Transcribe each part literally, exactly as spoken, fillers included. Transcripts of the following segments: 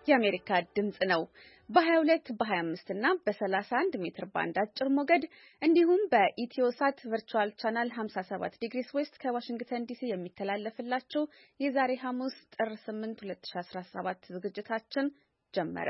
የአሜሪካ ድምጽ ነው። በ22 በ25 እና በ31 ሜትር ባንድ አጭር ሞገድ እንዲሁም በኢትዮሳት ቨርቹዋል ቻናል ሃምሳ ሰባት ዲግሪስ ዌስት ከዋሽንግተን ዲሲ የሚተላለፍላችሁ የዛሬ ሐሙስ ጥር ስምንት ሁለት ሺህ አስራ ሰባት ዝግጅታችን ጀመረ።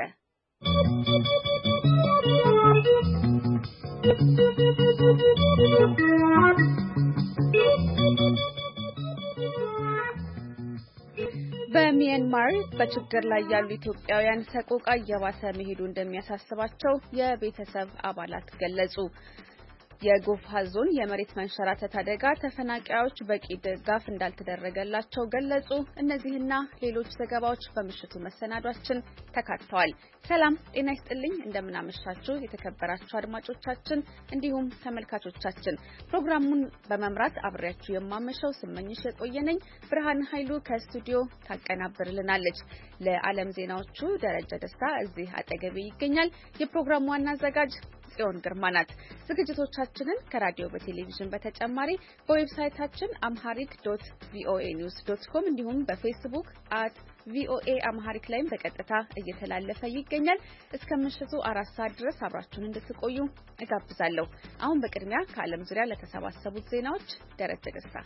በሚያንማር በችግር ላይ ያሉ ኢትዮጵያውያን ሰቆቃ እየባሰ መሄዱ እንደሚያሳስባቸው የቤተሰብ አባላት ገለጹ። የጎፋ ዞን የመሬት መንሸራተት አደጋ ተፈናቃዮች በቂ ድጋፍ እንዳልተደረገላቸው ገለጹ። እነዚህና ሌሎች ዘገባዎች በምሽቱ መሰናዷችን ተካተዋል። ሰላም ጤና ይስጥልኝ፣ እንደምናመሻችሁ የተከበራችሁ አድማጮቻችን እንዲሁም ተመልካቾቻችን። ፕሮግራሙን በመምራት አብሬያችሁ የማመሸው ስመኝሽ የቆየነኝ። ብርሃን ኃይሉ ከስቱዲዮ ታቀናብርልናለች። ለዓለም ዜናዎቹ ደረጃ ደስታ እዚህ አጠገቤ ይገኛል። የፕሮግራሙ ዋና አዘጋጅ ጽዮን ግርማ ናት። ዝግጅቶቻችንን ከራዲዮ በቴሌቪዥን በተጨማሪ በዌብሳይታችን አምሃሪክ ዶት ቪኦኤ ኒውስ ዶት ኮም እንዲሁም በፌስቡክ አት ቪኦኤ አምሃሪክ ላይም በቀጥታ እየተላለፈ ይገኛል። እስከ ምሽቱ አራት ሰዓት ድረስ አብራችሁን እንድትቆዩ እጋብዛለሁ። አሁን በቅድሚያ ከዓለም ዙሪያ ለተሰባሰቡት ዜናዎች ደረጀ ደስታ።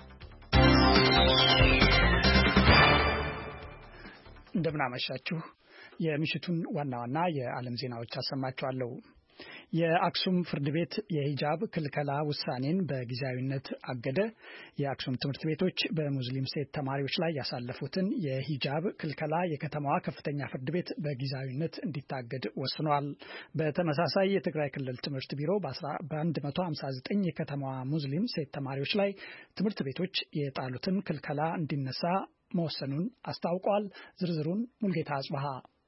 እንደምናመሻችሁ። የምሽቱን ዋና ዋና የዓለም ዜናዎች አሰማችኋለሁ። የአክሱም ፍርድ ቤት የሂጃብ ክልከላ ውሳኔን በጊዜያዊነት አገደ። የአክሱም ትምህርት ቤቶች በሙስሊም ሴት ተማሪዎች ላይ ያሳለፉትን የሂጃብ ክልከላ የከተማዋ ከፍተኛ ፍርድ ቤት በጊዜያዊነት እንዲታገድ ወስኗል። በተመሳሳይ የትግራይ ክልል ትምህርት ቢሮ በአንድ መቶ ሃምሳ ዘጠኝ የከተማዋ ሙስሊም ሴት ተማሪዎች ላይ ትምህርት ቤቶች የጣሉትን ክልከላ እንዲነሳ መወሰኑን አስታውቋል። ዝርዝሩን ሙልጌታ አጽባሃ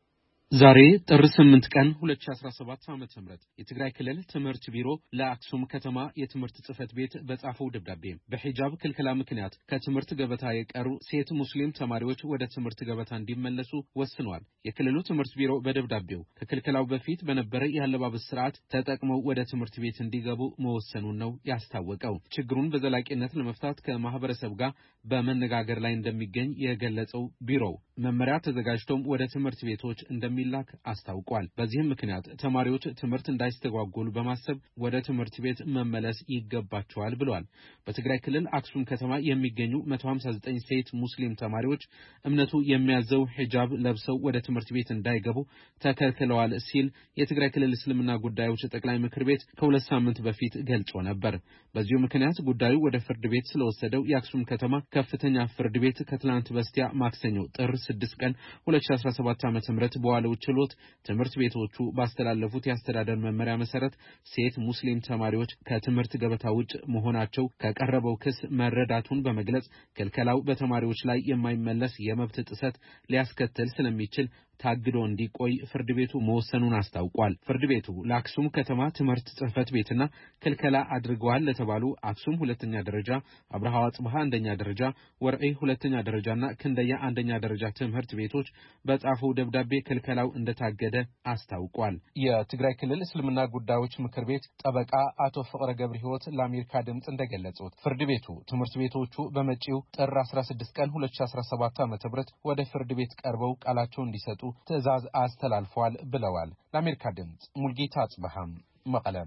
ዛሬ ጥር ስምንት ቀን ሁለት ሺህ አስራ ሰባት ዓ.ም የትግራይ ክልል ትምህርት ቢሮ ለአክሱም ከተማ የትምህርት ጽሕፈት ቤት በጻፈው ደብዳቤ በሂጃብ ክልከላ ምክንያት ከትምህርት ገበታ የቀሩ ሴት ሙስሊም ተማሪዎች ወደ ትምህርት ገበታ እንዲመለሱ ወስኗል። የክልሉ ትምህርት ቢሮ በደብዳቤው ከክልከላው በፊት በነበረ የአለባበስ ስርዓት ተጠቅመው ወደ ትምህርት ቤት እንዲገቡ መወሰኑን ነው ያስታወቀው። ችግሩን በዘላቂነት ለመፍታት ከማህበረሰብ ጋር በመነጋገር ላይ እንደሚገኝ የገለጸው ቢሮው መመሪያ ተዘጋጅቶም ወደ ትምህርት ቤቶች እንደሚ ላክ አስታውቋል። በዚህም ምክንያት ተማሪዎች ትምህርት እንዳይስተጓጎሉ በማሰብ ወደ ትምህርት ቤት መመለስ ይገባቸዋል ብለዋል። በትግራይ ክልል አክሱም ከተማ የሚገኙ መቶ ሃምሳ ዘጠኝ ሴት ሙስሊም ተማሪዎች እምነቱ የሚያዘው ሂጃብ ለብሰው ወደ ትምህርት ቤት እንዳይገቡ ተከልክለዋል ሲል የትግራይ ክልል እስልምና ጉዳዮች ጠቅላይ ምክር ቤት ከሁለት ሳምንት በፊት ገልጾ ነበር። በዚሁ ምክንያት ጉዳዩ ወደ ፍርድ ቤት ስለወሰደው የአክሱም ከተማ ከፍተኛ ፍርድ ቤት ከትላንት በስቲያ ማክሰኞ ጥር ስድስት ቀን ሁለት ሺህ አስራ ሰባት ዓ.ም በዋለው ችሎት ትምህርት ቤቶቹ ባስተላለፉት የአስተዳደር መመሪያ መሰረት ሴት ሙስሊም ተማሪዎች ከትምህርት ገበታ ውጭ መሆናቸው ከቀረበው ክስ መረዳቱን በመግለጽ ክልከላው በተማሪዎች ላይ የማይመለስ የመብት ጥሰት ሊያስከትል ስለሚችል ታግዶ እንዲቆይ ፍርድ ቤቱ መወሰኑን አስታውቋል። ፍርድ ቤቱ ለአክሱም ከተማ ትምህርት ጽሕፈት ቤትና ክልከላ አድርገዋል ለተባሉ አክሱም ሁለተኛ ደረጃ፣ አብርሃ ወአጽብሃ አንደኛ ደረጃ፣ ወርዒ ሁለተኛ ደረጃና ክንደያ አንደኛ ደረጃ ትምህርት ቤቶች በጻፈው ደብዳቤ ክልከላው እንደታገደ አስታውቋል። የትግራይ ክልል እስልምና ጉዳዮች ምክር ቤት ጠበቃ አቶ ፍቅረ ገብረ ሕይወት ለአሜሪካ ድምጽ እንደገለጹት ፍርድ ቤቱ ትምህርት ቤቶቹ በመጪው ጥር አስራ ስድስት ቀን ሁለት ሺህ አስራ ሰባት ዓ.ም ወደ ፍርድ ቤት ቀርበው ቃላቸውን እንዲሰጡ ትዕዛዝ አስተላልፈዋል ብለዋል። ለአሜሪካ ድምጽ ሙልጌታ አጽበሃም መቀለም።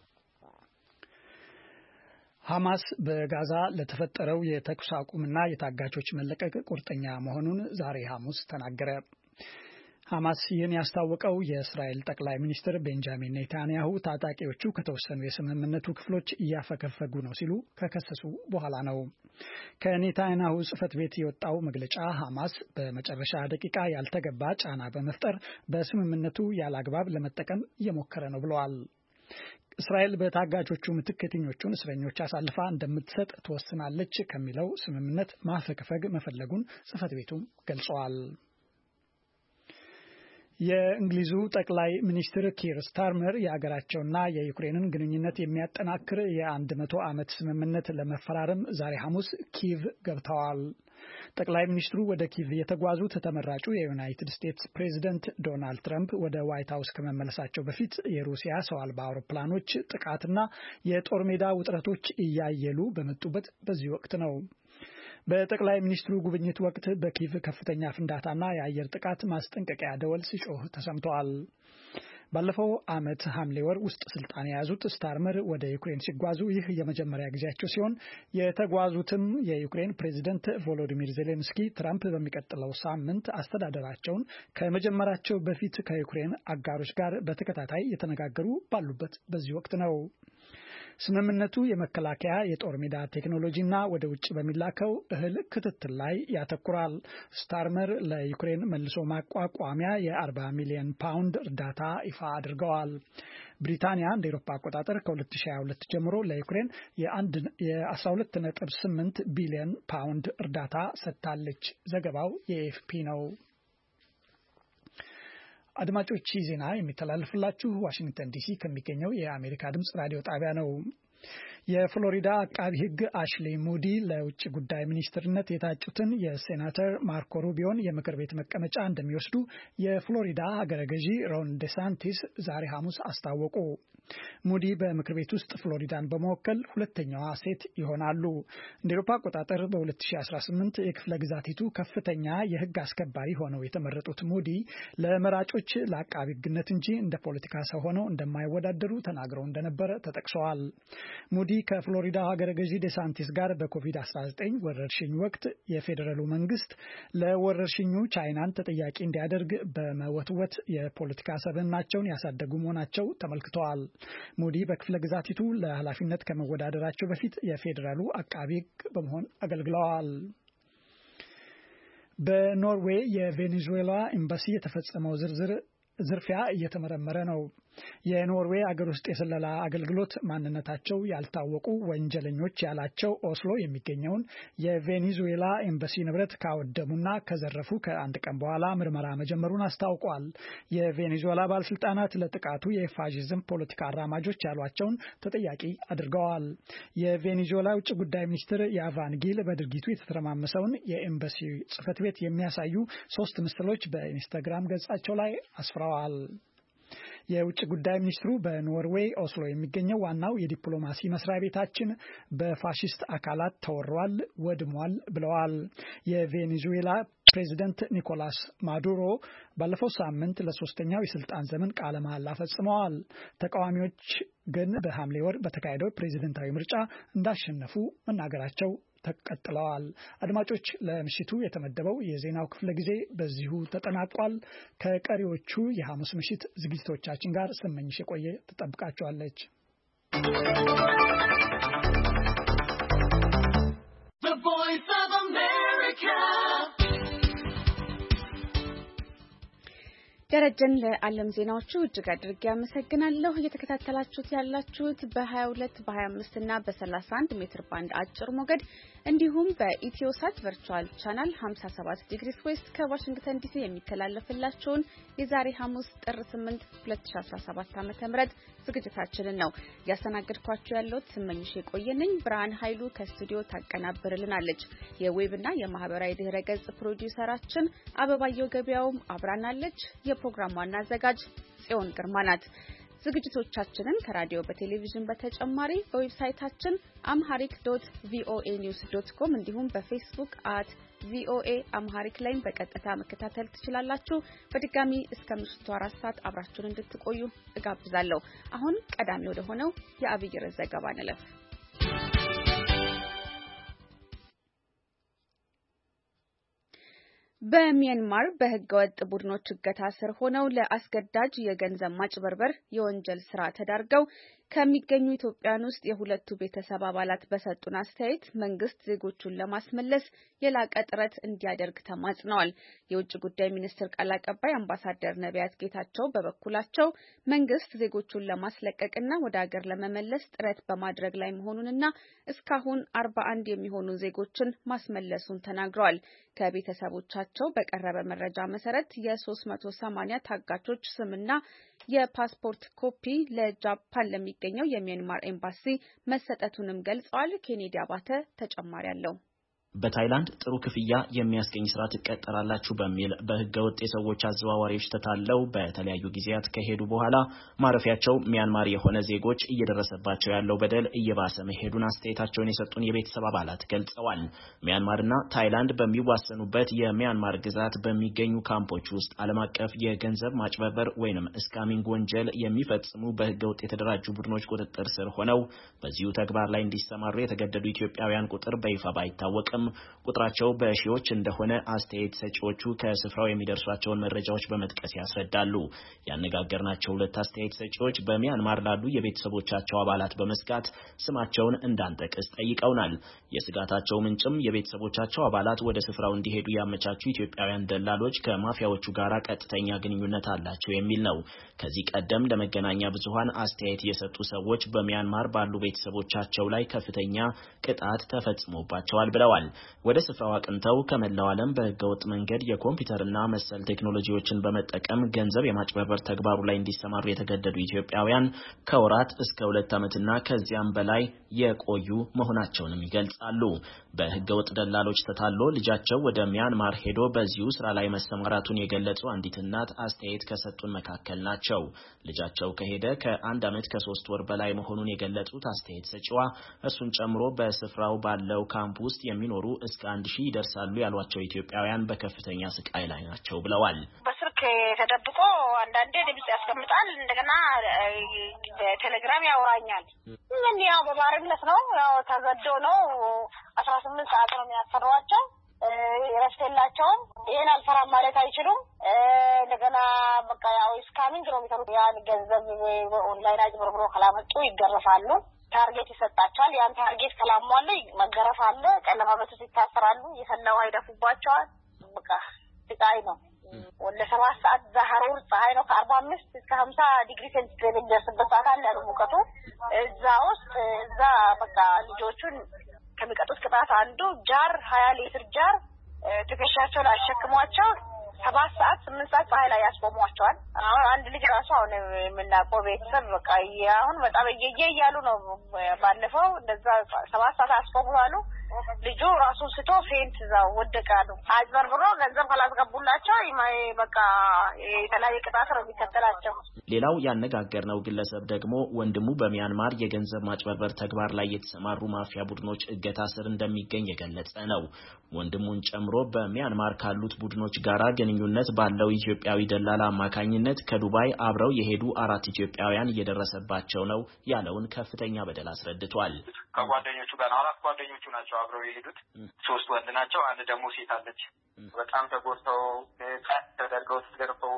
ሐማስ በጋዛ ለተፈጠረው የተኩስ አቁምና የታጋቾች መለቀቅ ቁርጠኛ መሆኑን ዛሬ ሐሙስ ተናገረ። ሐማስ ይህን ያስታወቀው የእስራኤል ጠቅላይ ሚኒስትር ቤንጃሚን ኔታንያሁ ታጣቂዎቹ ከተወሰኑ የስምምነቱ ክፍሎች እያፈገፈጉ ነው ሲሉ ከከሰሱ በኋላ ነው። ከኔታንያሁ ጽሕፈት ቤት የወጣው መግለጫ ሐማስ በመጨረሻ ደቂቃ ያልተገባ ጫና በመፍጠር በስምምነቱ ያለአግባብ ለመጠቀም እየሞከረ ነው ብለዋል። እስራኤል በታጋቾቹ ምትክ የትኞቹን እስረኞች አሳልፋ እንደምትሰጥ ትወስናለች ከሚለው ስምምነት ማፈግፈግ መፈለጉን ጽሕፈት ቤቱም ገልጸዋል። የእንግሊዙ ጠቅላይ ሚኒስትር ኪር ስታርመር የሀገራቸውና የዩክሬንን ግንኙነት የሚያጠናክር የአንድ መቶ ዓመት ስምምነት ለመፈራረም ዛሬ ሐሙስ ኪቭ ገብተዋል። ጠቅላይ ሚኒስትሩ ወደ ኪቭ የተጓዙት ተመራጩ የዩናይትድ ስቴትስ ፕሬዝደንት ዶናልድ ትራምፕ ወደ ዋይት ሀውስ ከመመለሳቸው በፊት የሩሲያ ሰው አልባ አውሮፕላኖች ጥቃትና የጦር ሜዳ ውጥረቶች እያየሉ በመጡበት በዚህ ወቅት ነው። በጠቅላይ ሚኒስትሩ ጉብኝት ወቅት በኪቭ ከፍተኛ ፍንዳታና የአየር ጥቃት ማስጠንቀቂያ ደወል ሲጮህ ተሰምተዋል። ባለፈው ዓመት ሐምሌ ወር ውስጥ ስልጣን የያዙት ስታርመር ወደ ዩክሬን ሲጓዙ ይህ የመጀመሪያ ጊዜያቸው ሲሆን የተጓዙትም የዩክሬን ፕሬዝዳንት ቮሎዲሚር ዜሌንስኪ ትራምፕ በሚቀጥለው ሳምንት አስተዳደራቸውን ከመጀመራቸው በፊት ከዩክሬን አጋሮች ጋር በተከታታይ የተነጋገሩ ባሉበት በዚህ ወቅት ነው። ስምምነቱ የመከላከያ የጦር ሜዳ ቴክኖሎጂና ወደ ውጭ በሚላከው እህል ክትትል ላይ ያተኩራል። ስታርመር ለዩክሬን መልሶ ማቋቋሚያ የአርባ ሚሊዮን ፓውንድ እርዳታ ይፋ አድርገዋል። ብሪታንያ እንደ አውሮፓ አቆጣጠር ከሁለት ሺህ ሃያ ሁለት ጀምሮ ለዩክሬን የአስራ ሁለት ነጥብ ስምንት ቢሊዮን ፓውንድ እርዳታ ሰጥታለች። ዘገባው የኤኤፍፒ ነው። አድማጮች ዜና የሚተላለፍላችሁ ዋሽንግተን ዲሲ ከሚገኘው የአሜሪካ ድምጽ ራዲዮ ጣቢያ ነው። የፍሎሪዳ አቃቢ ሕግ አሽሊ ሙዲ ለውጭ ጉዳይ ሚኒስትርነት የታጩትን የሴናተር ማርኮ ሩቢዮን የምክር ቤት መቀመጫ እንደሚወስዱ የፍሎሪዳ ሀገረ ገዢ ሮን ዴሳንቲስ ዛሬ ሐሙስ አስታወቁ። ሙዲ በምክር ቤት ውስጥ ፍሎሪዳን በመወከል ሁለተኛዋ ሴት ይሆናሉ። እንደ አውሮፓ አቆጣጠር በሁለት ሺህ አስራ ስምንት የክፍለ ግዛቲቱ ከፍተኛ የሕግ አስከባሪ ሆነው የተመረጡት ሙዲ ለመራጮች ለአቃቢ ሕግነት እንጂ እንደ ፖለቲካ ሰው ሆነው እንደማይወዳደሩ ተናግረው እንደነበረ ተጠቅሰዋል። ሙዲ ከፍሎሪዳ ሀገረ ገዢ ዴሳንቲስ ጋር በኮቪድ አስራ ዘጠኝ ወረርሽኝ ወቅት የፌዴራሉ መንግስት ለወረርሽኙ ቻይናን ተጠያቂ እንዲያደርግ በመወትወት የፖለቲካ ሰብዕናቸውን ያሳደጉ መሆናቸው ተመልክተዋል። ሙዲ በክፍለ ግዛቲቱ ለኃላፊነት ከመወዳደራቸው በፊት የፌዴራሉ አቃቢ ሕግ በመሆን አገልግለዋል። በኖርዌይ የቬኔዙዌላ ኤምባሲ የተፈጸመው ዝርዝር ዝርፊያ እየተመረመረ ነው። የኖርዌይ አገር ውስጥ የስለላ አገልግሎት ማንነታቸው ያልታወቁ ወንጀለኞች ያላቸው ኦስሎ የሚገኘውን የቬኔዙዌላ ኤምባሲ ንብረት ካወደሙና ከዘረፉ ከአንድ ቀን በኋላ ምርመራ መጀመሩን አስታውቋል። የቬኔዙዌላ ባለስልጣናት ለጥቃቱ የፋሺዝም ፖለቲካ አራማጆች ያሏቸውን ተጠያቂ አድርገዋል። የቬኔዙዌላ ውጭ ጉዳይ ሚኒስትር ያቫን ጊል በድርጊቱ የተተረማመሰውን የኤምባሲ ጽሕፈት ቤት የሚያሳዩ ሶስት ምስሎች በኢንስታግራም ገጻቸው ላይ አስፍረዋል። የውጭ ጉዳይ ሚኒስትሩ በኖርዌይ ኦስሎ የሚገኘው ዋናው የዲፕሎማሲ መስሪያ ቤታችን በፋሺስት አካላት ተወሯል፣ ወድሟል ብለዋል። የቬኔዙዌላ ፕሬዚደንት ኒኮላስ ማዱሮ ባለፈው ሳምንት ለሶስተኛው የስልጣን ዘመን ቃለ መሐላ ፈጽመዋል። ተቃዋሚዎች ግን በሐምሌ ወር በተካሄደው ፕሬዚደንታዊ ምርጫ እንዳሸነፉ መናገራቸው ተቀጥለዋል። አድማጮች፣ ለምሽቱ የተመደበው የዜናው ክፍለ ጊዜ በዚሁ ተጠናቋል። ከቀሪዎቹ የሐሙስ ምሽት ዝግጅቶቻችን ጋር ስመኝሽ የቆየ ተጠብቃችኋለች። The Voice of America. ደረጀን ለዓለም ዜናዎቹ እጅግ አድርጌ አመሰግናለሁ። እየተከታተላችሁት ያላችሁት በ22 በ25 እና በ31 ሜትር ባንድ አጭር ሞገድ እንዲሁም በኢትዮሳት ቨርቹዋል ቻናል ሃምሳ ሰባት ዲግሪስ ዌስት ከዋሽንግተን ዲሲ የሚተላለፍላችሁን የዛሬ ሐሙስ ጥር ስምንት ሁለት ሺህ አስራ ሰባት ዓ.ም ዝግጅታችንን ነው ያስተናግድኳችሁ ያለሁት ስመኝሽ የቆየነኝ። ብርሃን ኃይሉ ከስቱዲዮ ታቀናብርልናለች። የዌብና የማህበራዊ ድህረ ገጽ ፕሮዲውሰራችን አበባየው ገበያውም አብራናለች። የፕሮግራሙ ዋና አዘጋጅ ጽዮን ግርማ ናት። ዝግጅቶቻችንን ከራዲዮ በቴሌቪዥን በተጨማሪ በዌብሳይታችን አምሃሪክ ዶት ቪኦኤ ኒውስ ዶት ኮም እንዲሁም በፌስቡክ አት ቪኦኤ አምሃሪክ ላይ በቀጥታ መከታተል ትችላላችሁ። በድጋሚ እስከ ምሽቱ አራት ሰዓት አብራችሁን እንድትቆዩ እጋብዛለሁ። አሁን ቀዳሚ ወደ ሆነው የአብይ ርዕስ ዘገባ እንለፍ። በሚያንማር በህገወጥ ቡድኖች እገታ ስር ሆነው ለአስገዳጅ የገንዘብ ማጭበርበር የወንጀል ስራ ተዳርገው ከሚገኙ ኢትዮጵያውያን ውስጥ የሁለቱ ቤተሰብ አባላት በሰጡን አስተያየት መንግስት ዜጎቹን ለማስመለስ የላቀ ጥረት እንዲያደርግ ተማጽነዋል። የውጭ ጉዳይ ሚኒስትር ቃል አቀባይ አምባሳደር ነቢያት ጌታቸው በበኩላቸው መንግስት ዜጎቹን ለማስለቀቅና ወደ ሀገር ለመመለስ ጥረት በማድረግ ላይ መሆኑንና እስካሁን አርባ አንድ የሚሆኑ ዜጎችን ማስመለሱን ተናግረዋል። ከቤተሰቦቻቸው በቀረበ መረጃ መሰረት የሶስት መቶ ሰማንያ ታጋቾች ስምና የፓስፖርት ኮፒ ለጃፓን ለሚገኘው የሚያንማር ኤምባሲ መሰጠቱንም ገልጸዋል። ኬኔዲ አባተ ተጨማሪ አለው። በታይላንድ ጥሩ ክፍያ የሚያስገኝ ስራ ትቀጠራላችሁ በሚል በህገወጥ የሰዎች አዘዋዋሪዎች ተታለው በተለያዩ ጊዜያት ከሄዱ በኋላ ማረፊያቸው ሚያንማር የሆነ ዜጎች እየደረሰባቸው ያለው በደል እየባሰ መሄዱን አስተያየታቸውን የሰጡን የቤተሰብ አባላት ገልጸዋል። ሚያንማርና ታይላንድ በሚዋሰኑበት የሚያንማር ግዛት በሚገኙ ካምፖች ውስጥ ዓለም አቀፍ የገንዘብ ማጭበርበር ወይንም ስካሚንግ ወንጀል የሚፈጽሙ በህገወጥ የተደራጁ ቡድኖች ቁጥጥር ስር ሆነው በዚሁ ተግባር ላይ እንዲሰማሩ የተገደዱ ኢትዮጵያውያን ቁጥር በይፋ ባይታወቅም ቁጥራቸው በሺዎች እንደሆነ አስተያየት ሰጪዎቹ ከስፍራው የሚደርሷቸውን መረጃዎች በመጥቀስ ያስረዳሉ። ያነጋገርናቸው ሁለት አስተያየት ሰጪዎች በሚያንማር ላሉ የቤተሰቦቻቸው አባላት በመስጋት ስማቸውን እንዳንጠቅስ ጠይቀውናል። የስጋታቸው ምንጭም የቤተሰቦቻቸው አባላት ወደ ስፍራው እንዲሄዱ ያመቻቹ ኢትዮጵያውያን ደላሎች ከማፊያዎቹ ጋር ቀጥተኛ ግንኙነት አላቸው የሚል ነው። ከዚህ ቀደም ለመገናኛ ብዙሃን አስተያየት የሰጡ ሰዎች በሚያንማር ባሉ ቤተሰቦቻቸው ላይ ከፍተኛ ቅጣት ተፈጽሞባቸዋል ብለዋል። ወደ ስፍራው አቅንተው ከመላው ዓለም በህገወጥ መንገድ የኮምፒውተርና መሰል ቴክኖሎጂዎችን በመጠቀም ገንዘብ የማጭበርበር ተግባሩ ላይ እንዲሰማሩ የተገደዱ ኢትዮጵያውያን ከወራት እስከ ሁለት ዓመትና ከዚያም በላይ የቆዩ መሆናቸውንም ይገልጻሉ። በህገወጥ ደላሎች ተታሎ ልጃቸው ወደ ሚያንማር ሄዶ በዚሁ ስራ ላይ መሰማራቱን የገለጹ አንዲት እናት አስተያየት ከሰጡን መካከል ናቸው። ልጃቸው ከሄደ ከአንድ ዓመት ከሶስት ወር በላይ መሆኑን የገለጹት አስተያየት ሰጪዋ እርሱን ጨምሮ በስፍራው ባለው ካምፕ ውስጥ የሚኖሩ እስከ አንድ ሺህ ይደርሳሉ ያሏቸው ኢትዮጵያውያን በከፍተኛ ስቃይ ላይ ናቸው ብለዋል። በስልክ ተደብቆ አንዳንዴ ድምጽ ያስቀምጣል፣ እንደገና በቴሌግራም ያወራኛል። ምን ያው በባርነት ነው፣ ያው ተገዶ ነው። አስራ ስምንት ሰዓት ነው የሚያሰሯቸው። ይረስተላቸውም ይሄን አልፈራም ማለት አይችሉም። እንደገና በቃ ያው ስካሚንግ ነው የሚሰሩት። ያን ገንዘብ ኦንላይን አጭበርብሮ ካላመጡ ይገረፋሉ። ታርጌት ይሰጣቸዋል። ያን ታርጌት ከላሟሉ መገረፍ አለ። ቀለማበቱ ይታሰራሉ። የፈናው አይደፉባቸዋል። በቃ ስቃይ ነው። ወለ ሰባት ሰዓት ዛህሩር ፀሐይ ነው ከአርባ አምስት እስከ ሀምሳ ዲግሪ ሴንቲግሬድ የሚደርስበት ሰዓት አለ ሙቀቱ። እዛ ውስጥ እዛ በቃ ልጆቹን ከሚቀጡት ቅጣት አንዱ ጃር ሀያ ሊትር ጃር ትከሻቸው ላይ አሸክሟቸው ሰባት ሰዓት ስምንት ሰዓት ፀሐይ ላይ ያስቆሟቸዋል። አሁን አንድ ልጅ ራሱ አሁን የምናውቀው ቤተሰብ በቃ አሁን በጣም እየየ እያሉ ነው። ባለፈው እንደዛ ሰባት ሰዓት አስቆሟሉ። ልጁ ራሱን ስቶ ፌንት ዛው ወደቃሉ። አጭበርብሮ ገንዘብ ካላስገቡላቸው በቃ የተለያየ ቅጣት ነው የሚከተላቸው። ሌላው ያነጋገርነው ግለሰብ ደግሞ ወንድሙ በሚያንማር የገንዘብ ማጭበርበር ተግባር ላይ የተሰማሩ ማፊያ ቡድኖች እገታ ስር እንደሚገኝ የገለጸ ነው። ወንድሙን ጨምሮ በሚያንማር ካሉት ቡድኖች ጋራ ግንኙነት ባለው ኢትዮጵያዊ ደላላ አማካኝነት ከዱባይ አብረው የሄዱ አራት ኢትዮጵያውያን እየደረሰባቸው ነው ያለውን ከፍተኛ በደል አስረድቷል። ከጓደኞቹ ጋር አራት ጓደኞቹ ናቸው አብረው የሄዱት። ሶስት ወንድ ናቸው፣ አንድ ደግሞ ሴት አለች። በጣም ተጎድተው ተደርገው ተገርፈው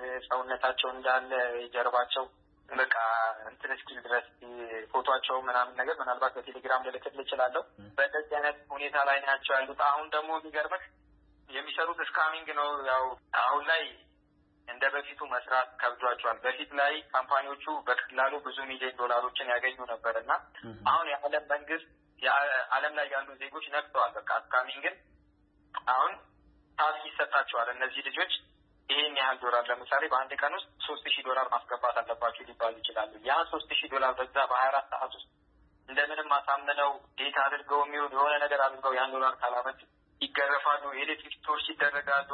ሰውነታቸው እንዳለ የጀርባቸው በቃ እንትን እስኪል ድረስ ፎቶአቸው ምናምን ነገር ምናልባት በቴሌግራም ልልክልህ እችላለሁ። በእንደዚህ አይነት ሁኔታ ላይ ናቸው ያሉት። አሁን ደግሞ የሚገርምህ የሚሰሩት ስካሚንግ ነው። ያው አሁን ላይ እንደ በፊቱ መስራት ከብዷቸዋል። በፊት ላይ ካምፓኒዎቹ በቀላሉ ብዙ ሚሊዮን ዶላሮችን ያገኙ ነበርና አሁን የዓለም መንግስት የዓለም ላይ ያሉ ዜጎች ነቅተዋል። በቃ ስካሚንግን አሁን ታስክ ይሰጣቸዋል። እነዚህ ልጆች ይሄን ያህል ዶላር ለምሳሌ በአንድ ቀን ውስጥ ሶስት ሺህ ዶላር ማስገባት አለባቸው ሊባሉ ይችላሉ። ያ ሶስት ሺህ ዶላር በዛ በሀያ አራት ሰዓት ውስጥ እንደምንም አሳምነው ዴታ አድርገው የሚሆን የሆነ ነገር አድርገው ያን ዶላር ካላመጡ ይገረፋሉ፣ ኤሌክትሪክ ቶርች ይደረጋሉ።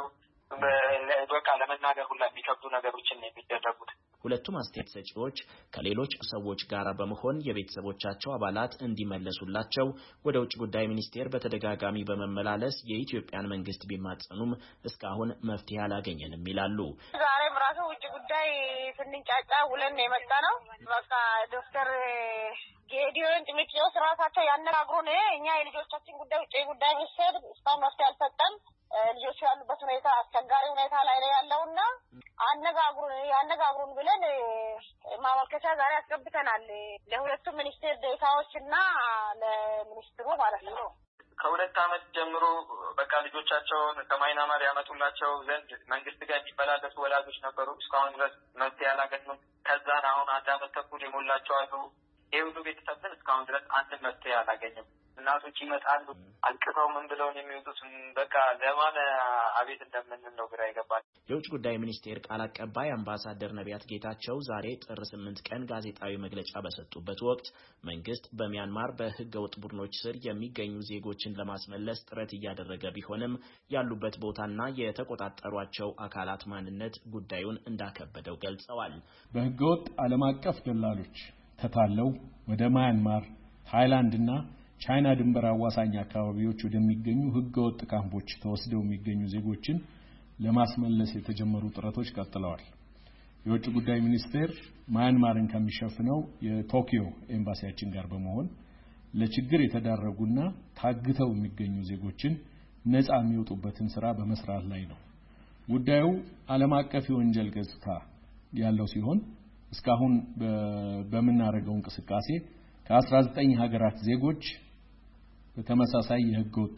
በቃ ለመናገር ሁላ የሚከብዱ ነገሮችን ነው የሚደረጉት። ሁለቱም አስተያየት ሰጪዎች ከሌሎች ሰዎች ጋር በመሆን የቤተሰቦቻቸው አባላት እንዲመለሱላቸው ወደ ውጭ ጉዳይ ሚኒስቴር በተደጋጋሚ በመመላለስ የኢትዮጵያን መንግስት ቢማጸኑም እስካሁን መፍትሄ አላገኘንም ይላሉ። ዛሬም ራሱ ውጭ ጉዳይ ስንጫጫ ውለን የመጣ ነው። በቃ ዶክተር ጌዲዮን ዲሚትሪዮስ ራሳቸው ያነጋግሩን። እኛ የልጆቻችን ጉዳይ ውጭ ጉዳይ ሚኒስቴር እስካሁን መፍትሄ አልሰጠም። ልጆቹ ያሉበት ሁኔታ አስቸጋሪ ሁኔታ ላይ ነው ያለውና አነጋግሩን ያነጋግሩን ብለን ማመልከቻ ዛሬ አስገብተናል ለሁለቱም ሚኒስቴር ዴታዎችና ለሚኒስትሩ ማለት ነው። ከሁለት ዓመት ጀምሮ በቃ ልጆቻቸውን ከማይናማር ያመጡላቸው ዘንድ መንግስት ጋር የሚበላለጡ ወላጆች ነበሩ። እስካሁን ድረስ መፍትሄ አላገኙም። ከዛን አሁን አንድ ዓመት ተኩል የሞላቸው አሉ። ይሄ ሁሉ ቤተሰብ ግን እስካሁን ድረስ አንድ መፍትሄ አላገኘም። እናቶች ይመጣሉ አልቀሰው ምን ብለው ነው የሚወጡት በቃ ለማን አቤት እንደምንል ነው ግራ ይገባል። የውጭ ጉዳይ ሚኒስቴር ቃል አቀባይ አምባሳደር ነቢያት ጌታቸው ዛሬ ጥር ስምንት ቀን ጋዜጣዊ መግለጫ በሰጡበት ወቅት መንግስት በሚያንማር በህገወጥ ቡድኖች ስር የሚገኙ ዜጎችን ለማስመለስ ጥረት እያደረገ ቢሆንም ያሉበት ቦታና የተቆጣጠሯቸው አካላት ማንነት ጉዳዩን እንዳከበደው ገልጸዋል። በህገወጥ ዓለም አቀፍ ደላሎች ተታለው ወደ ሚያንማር ታይላንድና ቻይና ድንበር አዋሳኝ አካባቢዎች ወደሚገኙ ህገወጥ ካምፖች ተወስደው የሚገኙ ዜጎችን ለማስመለስ የተጀመሩ ጥረቶች ቀጥለዋል። የውጭ ጉዳይ ሚኒስቴር ሚያንማርን ከሚሸፍነው የቶኪዮ ኤምባሲያችን ጋር በመሆን ለችግር የተዳረጉና ታግተው የሚገኙ ዜጎችን ነፃ የሚወጡበትን ስራ በመስራት ላይ ነው። ጉዳዩ ዓለም አቀፍ የወንጀል ገጽታ ያለው ሲሆን እስካሁን በመናረገው እንቅስቃሴ ከአስራ ዘጠኝ ሀገራት ዜጎች በተመሳሳይ የህገወጥ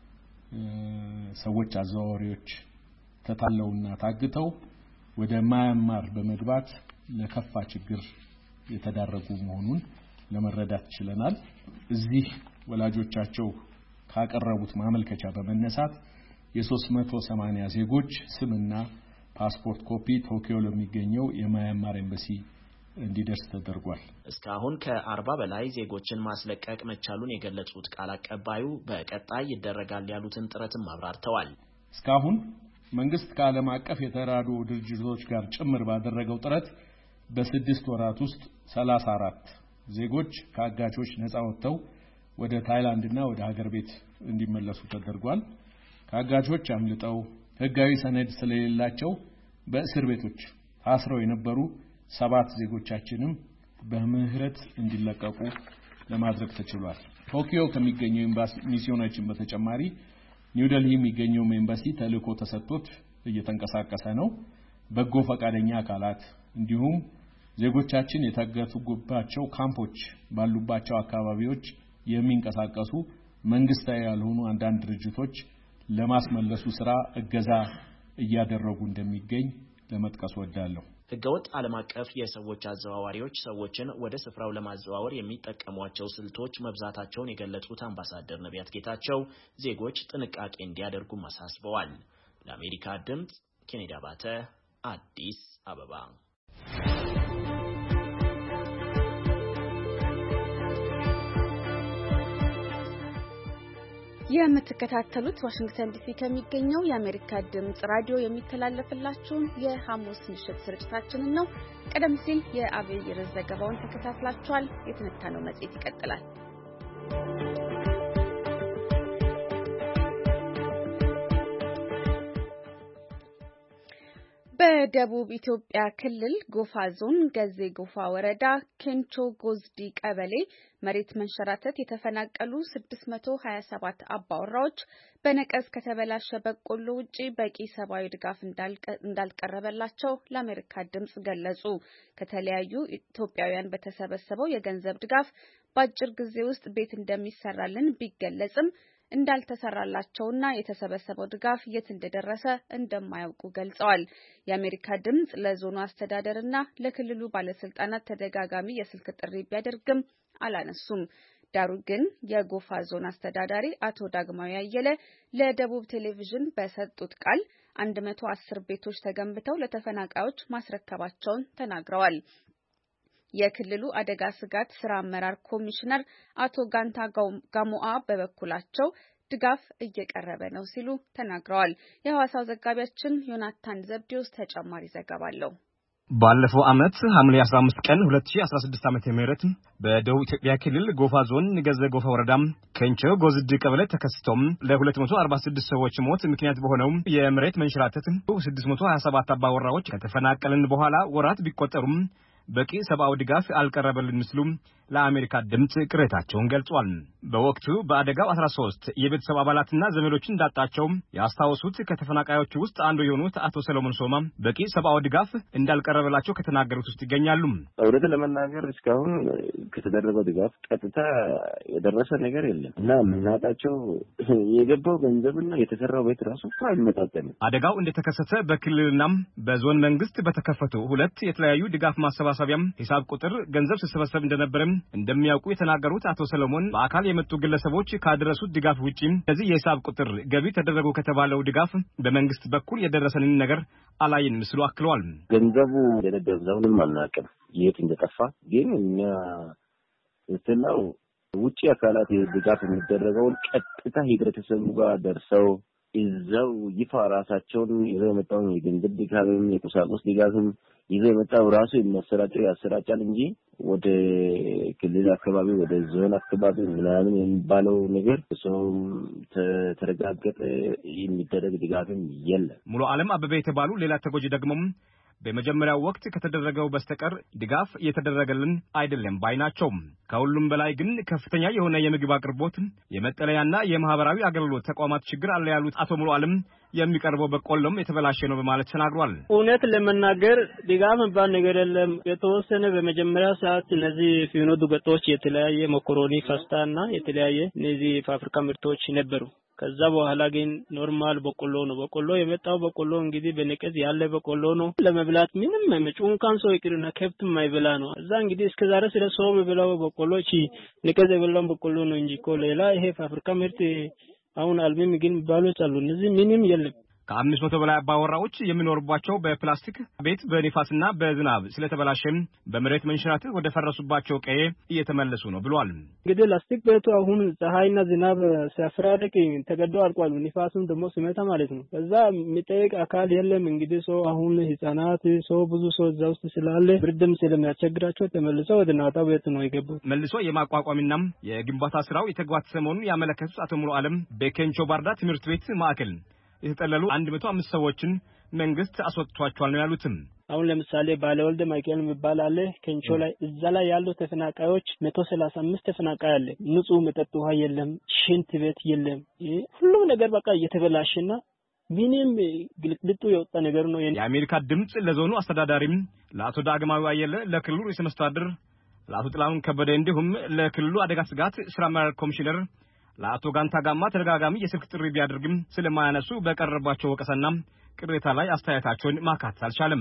ሰዎች አዘዋዋሪዎች ተታለውና ታግተው ወደ ሚያንማር በመግባት ለከፋ ችግር የተዳረጉ መሆኑን ለመረዳት ችለናል። እዚህ ወላጆቻቸው ካቀረቡት ማመልከቻ በመነሳት የ380 ዜጎች ስምና ፓስፖርት ኮፒ ቶኪዮ ለሚገኘው የሚያንማር ኤምባሲ እንዲደርስ ተደርጓል። እስካሁን ከአርባ በላይ ዜጎችን ማስለቀቅ መቻሉን የገለጹት ቃል አቀባዩ በቀጣይ ይደረጋል ያሉትን ጥረትም አብራርተዋል። እስካሁን መንግስት ከዓለም አቀፍ የተራድኦ ድርጅቶች ጋር ጭምር ባደረገው ጥረት በስድስት ወራት ውስጥ ሰላሳ አራት ዜጎች ከአጋቾች ነፃ ወጥተው ወደ ታይላንድና ወደ ሀገር ቤት እንዲመለሱ ተደርጓል። ከአጋቾች አምልጠው ህጋዊ ሰነድ ስለሌላቸው በእስር ቤቶች ታስረው የነበሩ ሰባት ዜጎቻችንም በምህረት እንዲለቀቁ ለማድረግ ተችሏል። ቶኪዮ ከሚገኘው ኤምባሲ ሚስዮናችን በተጨማሪ ኒው ዴልሂ የሚገኘው ኤምባሲ ተልእኮ ተሰጥቶት እየተንቀሳቀሰ ነው። በጎ ፈቃደኛ አካላት እንዲሁም ዜጎቻችን የታገቱባቸው ካምፖች ባሉባቸው አካባቢዎች የሚንቀሳቀሱ መንግስታዊ ያልሆኑ አንዳንድ ድርጅቶች ለማስመለሱ ስራ እገዛ እያደረጉ እንደሚገኝ ለመጥቀስ ወዳለሁ። ህገወጥ ዓለም አቀፍ የሰዎች አዘዋዋሪዎች ሰዎችን ወደ ስፍራው ለማዘዋወር የሚጠቀሟቸው ስልቶች መብዛታቸውን የገለጹት አምባሳደር ነቢያት ጌታቸው ዜጎች ጥንቃቄ እንዲያደርጉ አሳስበዋል። ለአሜሪካ ድምጽ ኬኔዲ አባተ አዲስ አበባ። የምትከታተሉት ዋሽንግተን ዲሲ ከሚገኘው የአሜሪካ ድምጽ ራዲዮ የሚተላለፍላችሁን የሐሙስ ምሽት ስርጭታችንን ነው። ቀደም ሲል የአብይ ርዕስ ዘገባውን ተከታትላችኋል። የትንታኔው መጽሔት ይቀጥላል። በደቡብ ኢትዮጵያ ክልል ጎፋ ዞን ገዜ ጎፋ ወረዳ ኬንቾ ጎዝዲ ቀበሌ መሬት መንሸራተት የተፈናቀሉ ስድስት መቶ ሀያ ሰባት አባወራዎች በነቀዝ ከተበላሸ በቆሎ ውጪ በቂ ሰብአዊ ድጋፍ እንዳልቀረበላቸው ለአሜሪካ ድምጽ ገለጹ። ከተለያዩ ኢትዮጵያውያን በተሰበሰበው የገንዘብ ድጋፍ በአጭር ጊዜ ውስጥ ቤት እንደሚሰራልን ቢገለጽም እንዳልተሰራላቸውና የተሰበሰበው ድጋፍ የት እንደደረሰ እንደማያውቁ ገልጸዋል። የአሜሪካ ድምጽ ለዞኑ አስተዳደርና ለክልሉ ባለስልጣናት ተደጋጋሚ የስልክ ጥሪ ቢያደርግም አላነሱም። ዳሩ ግን የጎፋ ዞን አስተዳዳሪ አቶ ዳግማዊ አየለ ለደቡብ ቴሌቪዥን በሰጡት ቃል አንድ መቶ አስር ቤቶች ተገንብተው ለተፈናቃዮች ማስረከባቸውን ተናግረዋል። የክልሉ አደጋ ስጋት ስራ አመራር ኮሚሽነር አቶ ጋንታ ጋሞአ በበኩላቸው ድጋፍ እየቀረበ ነው ሲሉ ተናግረዋል። የሐዋሳው ዘጋቢያችን ዮናታን ዘብዲዮስ ተጨማሪ ዘገባ አለው። ባለፈው አመት ሐምሌ አስራ አምስት ቀን ሁለት ሺህ አስራ ስድስት ዓመተ ምህረት በደቡብ ኢትዮጵያ ክልል ጎፋ ዞን ገዘ ጎፋ ወረዳ ኬንቾ ጎዝዲ ቀበሌ ተከስቶም ለ246 ሰዎች ሞት ምክንያት በሆነው የመሬት መንሸራተት ስድስት መቶ ሀያ ሰባት አባወራዎች ከተፈናቀልን በኋላ ወራት ቢቆጠሩም በቂ ሰብአዊ ድጋፍ አልቀረበልን ምስሉ ለአሜሪካ ድምጽ ቅሬታቸውን ገልጿል። በወቅቱ በአደጋው አስራ ሶስት የቤተሰብ አባላትና ዘመዶችን እንዳጣቸው ያስታወሱት ከተፈናቃዮቹ ውስጥ አንዱ የሆኑት አቶ ሰለሞን ሶማ በቂ ሰብአዊ ድጋፍ እንዳልቀረበላቸው ከተናገሩት ውስጥ ይገኛሉ። እውነት ለመናገር እስካሁን ከተደረገው ድጋፍ ቀጥታ የደረሰ ነገር የለም እና ምናጣቸው የገባው ገንዘብና የተሰራው ቤት ራሱ አይመጣጠንም። አደጋው እንደተከሰተ በክልልና በዞን መንግስት በተከፈቱ ሁለት የተለያዩ ድጋፍ ማሰባሰብ ማሰባሰቢያም ሂሳብ ቁጥር ገንዘብ ሲሰበሰብ እንደነበረም እንደሚያውቁ የተናገሩት አቶ ሰለሞን በአካል የመጡ ግለሰቦች ካደረሱት ድጋፍ ውጪ ከዚህ የሂሳብ ቁጥር ገቢ ተደረገው ከተባለው ድጋፍ በመንግስት በኩል የደረሰንን ነገር አላየንም ሲሉ አክለዋል። ገንዘቡ የደረሰውንም አናውቅም የት እንደጠፋ ግን እኛ እተናው ውጪ አካላት ድጋፍ የሚደረገው ቀጥታ ህብረተሰቡ ጋር ደርሰው እዛው ይፋ ራሳቸውን ይዘው መጣው የገንዘብ ድጋፍም የቁሳቁስ ድጋፍም ይዘው መጣው ራሱ የሚያሰራጨው ያሰራጫል እንጂ ወደ ክልል አካባቢ ወደ ዞን አካባቢ ምናምን የሚባለው ነገር ሰው ተረጋገጠ የሚደረግ ድጋፍም የለም። ሙሉ ዓለም አበበ የተባሉ ሌላ ተጎጂ ደግሞ በመጀመሪያው ወቅት ከተደረገው በስተቀር ድጋፍ የተደረገልን አይደለም ባይናቸው። ከሁሉም በላይ ግን ከፍተኛ የሆነ የምግብ አቅርቦት የመጠለያና የማህበራዊ አገልግሎት ተቋማት ችግር አለ ያሉት አቶ ሙሉ ዓለም የሚቀርበው በቆሎም የተበላሸ ነው በማለት ተናግሯል። እውነት ለመናገር ድጋፍ እንኳን ነገር የለም። የተወሰነ በመጀመሪያ ሰዓት እነዚህ ፊኖ ዱቄቶች የተለያየ መኮሮኒ ፓስታና የተለያየ እነዚህ ፋብሪካ ምርቶች ነበሩ። ከዛ በኋላ ግን ኖርማል በቆሎ ነው። በቆሎ የመጣው በቆሎ እንግዲህ በነቀዝ ያለ በቆሎ ነው። ለመብላት ምንም አይመጭም እንኳን ሰው ይቅርና ከብት ማይበላ ነው። እዛ እንግዲህ እስከዛሬ ስለ ሰው የሚበላው በቆሎች ነቀዝ የበላው በቆሎ ነው እንጂ እኮ ሌላ ይሄ ፋብሪካ ምርት አሁን አልሚም ግን ባሎች አሉ እነዚህ ምንም የለም። ከአምስት መቶ በላይ አባወራዎች የሚኖርባቸው በፕላስቲክ ቤት በንፋስና በዝናብ ስለተበላሸም በመሬት መንሸራተት ወደ ፈረሱባቸው ቀዬ እየተመለሱ ነው ብሏል። እንግዲህ ፕላስቲክ ቤቱ አሁን ፀሐይና ዝናብ ሲያፈራርቅ ተገዶ አልቋል። ንፋስም ደግሞ ሲመታ ማለት ነው። ከዛ የሚጠይቅ አካል የለም። እንግዲህ ሰው አሁን ህፃናት ሰው ብዙ ሰው እዛ ውስጥ ስላለ ብርድም ስለሚያስቸግራቸው ተመልሰው ወደ ናታ ቤት ነው የገቡት። መልሶ የማቋቋምና የግንባታ ስራው የተጓተተ መሆኑን ያመለከቱት አቶ ሙሉ ዓለም በኬንቾ ባርዳ ትምህርት ቤት ማዕከል የተጠለሉ አንድ መቶ አምስት ሰዎችን መንግስት አስወጥቷቸዋል ነው ያሉትም። አሁን ለምሳሌ ባለወልድ ማይከል የሚባል አለ ኬንቾ ላይ እዛ ላይ ያለው ተፈናቃዮች መቶ ሰላሳ አምስት ተፈናቃይ አለ። ንጹህ መጠጥ ውሃ የለም፣ ሽንት ቤት የለም። ሁሉም ነገር በቃ እየተበላሸና ምንም ግልጥልጡ የወጣ ነገር ነው። የአሜሪካ ድምጽ ለዞኑ አስተዳዳሪም ለአቶ ዳግማዊ አየለ ለክልሉ ርዕሰ መስተዳድር ለአቶ ጥላሁን ከበደ እንዲሁም ለክልሉ አደጋ ስጋት ስራ አመራር ኮሚሽነር ለአቶ ጋንታ ጋማ ተደጋጋሚ የስልክ ጥሪ ቢያደርግም ስለማያነሱ በቀረባቸው ወቀሰና ቅሬታ ላይ አስተያየታቸውን ማካተት አልቻለም።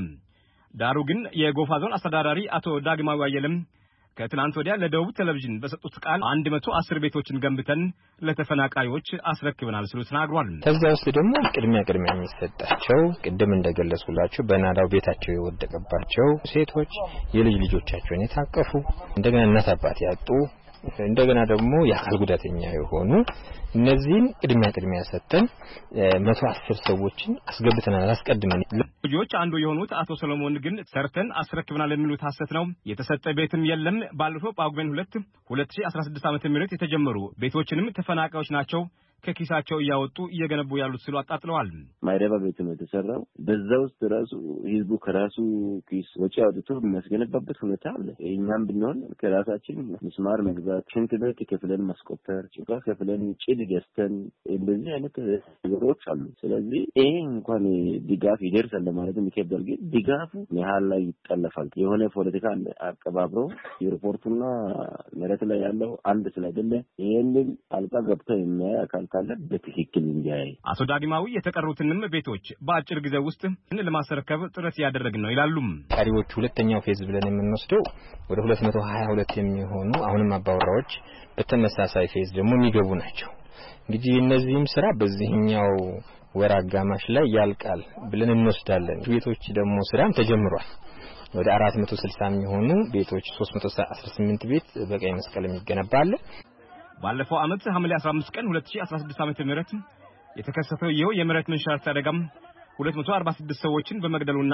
ዳሩ ግን የጎፋ ዞን አስተዳዳሪ አቶ ዳግማዊ አየለም ከትናንት ወዲያ ለደቡብ ቴሌቪዥን በሰጡት ቃል አንድ መቶ አስር ቤቶችን ገንብተን ለተፈናቃዮች አስረክበናል ሲሉ ተናግሯል። ከዛ ውስጥ ደግሞ ቅድሚያ ቅድሚያ የሚሰጣቸው ቅድም እንደገለጹላችሁ በናዳው ቤታቸው የወደቀባቸው ሴቶች የልጅ ልጆቻቸውን የታቀፉ እንደገና እናት አባት ያጡ እንደገና ደግሞ የአካል ጉዳተኛ የሆኑ እነዚህን ቅድሚያ ቅድሚያ ሰጥተን መቶ አስር ሰዎችን አስገብተናል አስቀድመን። ልጆች አንዱ የሆኑት አቶ ሰለሞን ግን ሰርተን አስረክበናል የሚሉት ሐሰት ነው። የተሰጠ ቤትም የለም። ባለፈው ጳጉሜን ሁለት ሁለት ሺህ አስራ ስድስት ዓመተ ምህረት የተጀመሩ ቤቶችንም ተፈናቃዮች ናቸው ከኪሳቸው እያወጡ እየገነቡ ያሉት ሲሉ አጣጥለዋል። ማይረባ ቤት ነው የተሰራው። በዛ ውስጥ ራሱ ህዝቡ ከራሱ ኪስ ወጪ አውጥቶ የሚያስገነባበት ሁኔታ አለ። እኛም ብንሆን ከራሳችን ምስማር መግዛት፣ ሽንት ቤት ከፍለን ማስቆጠር፣ ጭቃ ከፍለን ጭድ ገዝተን እንደዚህ አይነት ነገሮች አሉ። ስለዚህ ይሄ እንኳን ድጋፍ ይደርሳል ለማለት የሚከብዳል። ግን ድጋፉ መሀል ላይ ይጠለፋል። የሆነ ፖለቲካ አቀባብሮ የሪፖርቱና መሬት ላይ ያለው አንድ ስላይደለ ይሄንን አልቃ ገብቶ የሚያይ አካል ካለ በትክክል እንዲያይ። አቶ ዳግማዊ የተቀሩትንም ቤቶች በአጭር ጊዜ ውስጥ ለማስረከብ ጥረት ያደረግን ነው ይላሉ። ቀሪዎቹ ሁለተኛው ፌዝ ብለን የምንወስደው ወደ ሁለት መቶ ሀያ ሁለት የሚሆኑ አሁንም አባወራዎች በተመሳሳይ ፌዝ ደግሞ የሚገቡ ናቸው። እንግዲህ እነዚህም ስራ በዚህኛው ወር አጋማሽ ላይ ያልቃል ብለን እንወስዳለን። ቤቶች ደግሞ ስራም ተጀምሯል። ወደ አራት መቶ ስልሳ የሚሆኑ ቤቶች ሶስት መቶ አስራ ስምንት ቤት በቀይ መስቀል የሚገነባል። ባለፈው አመት ሐምሌ አስራ አምስት ቀን ሁለት ሺህ አስራ ስድስት ዓመተ ምህረት የተከሰተው ይኸው የመሬት መንሸራተት አደጋም ሁለት መቶ አርባ ስድስት ሰዎችን በመግደሉና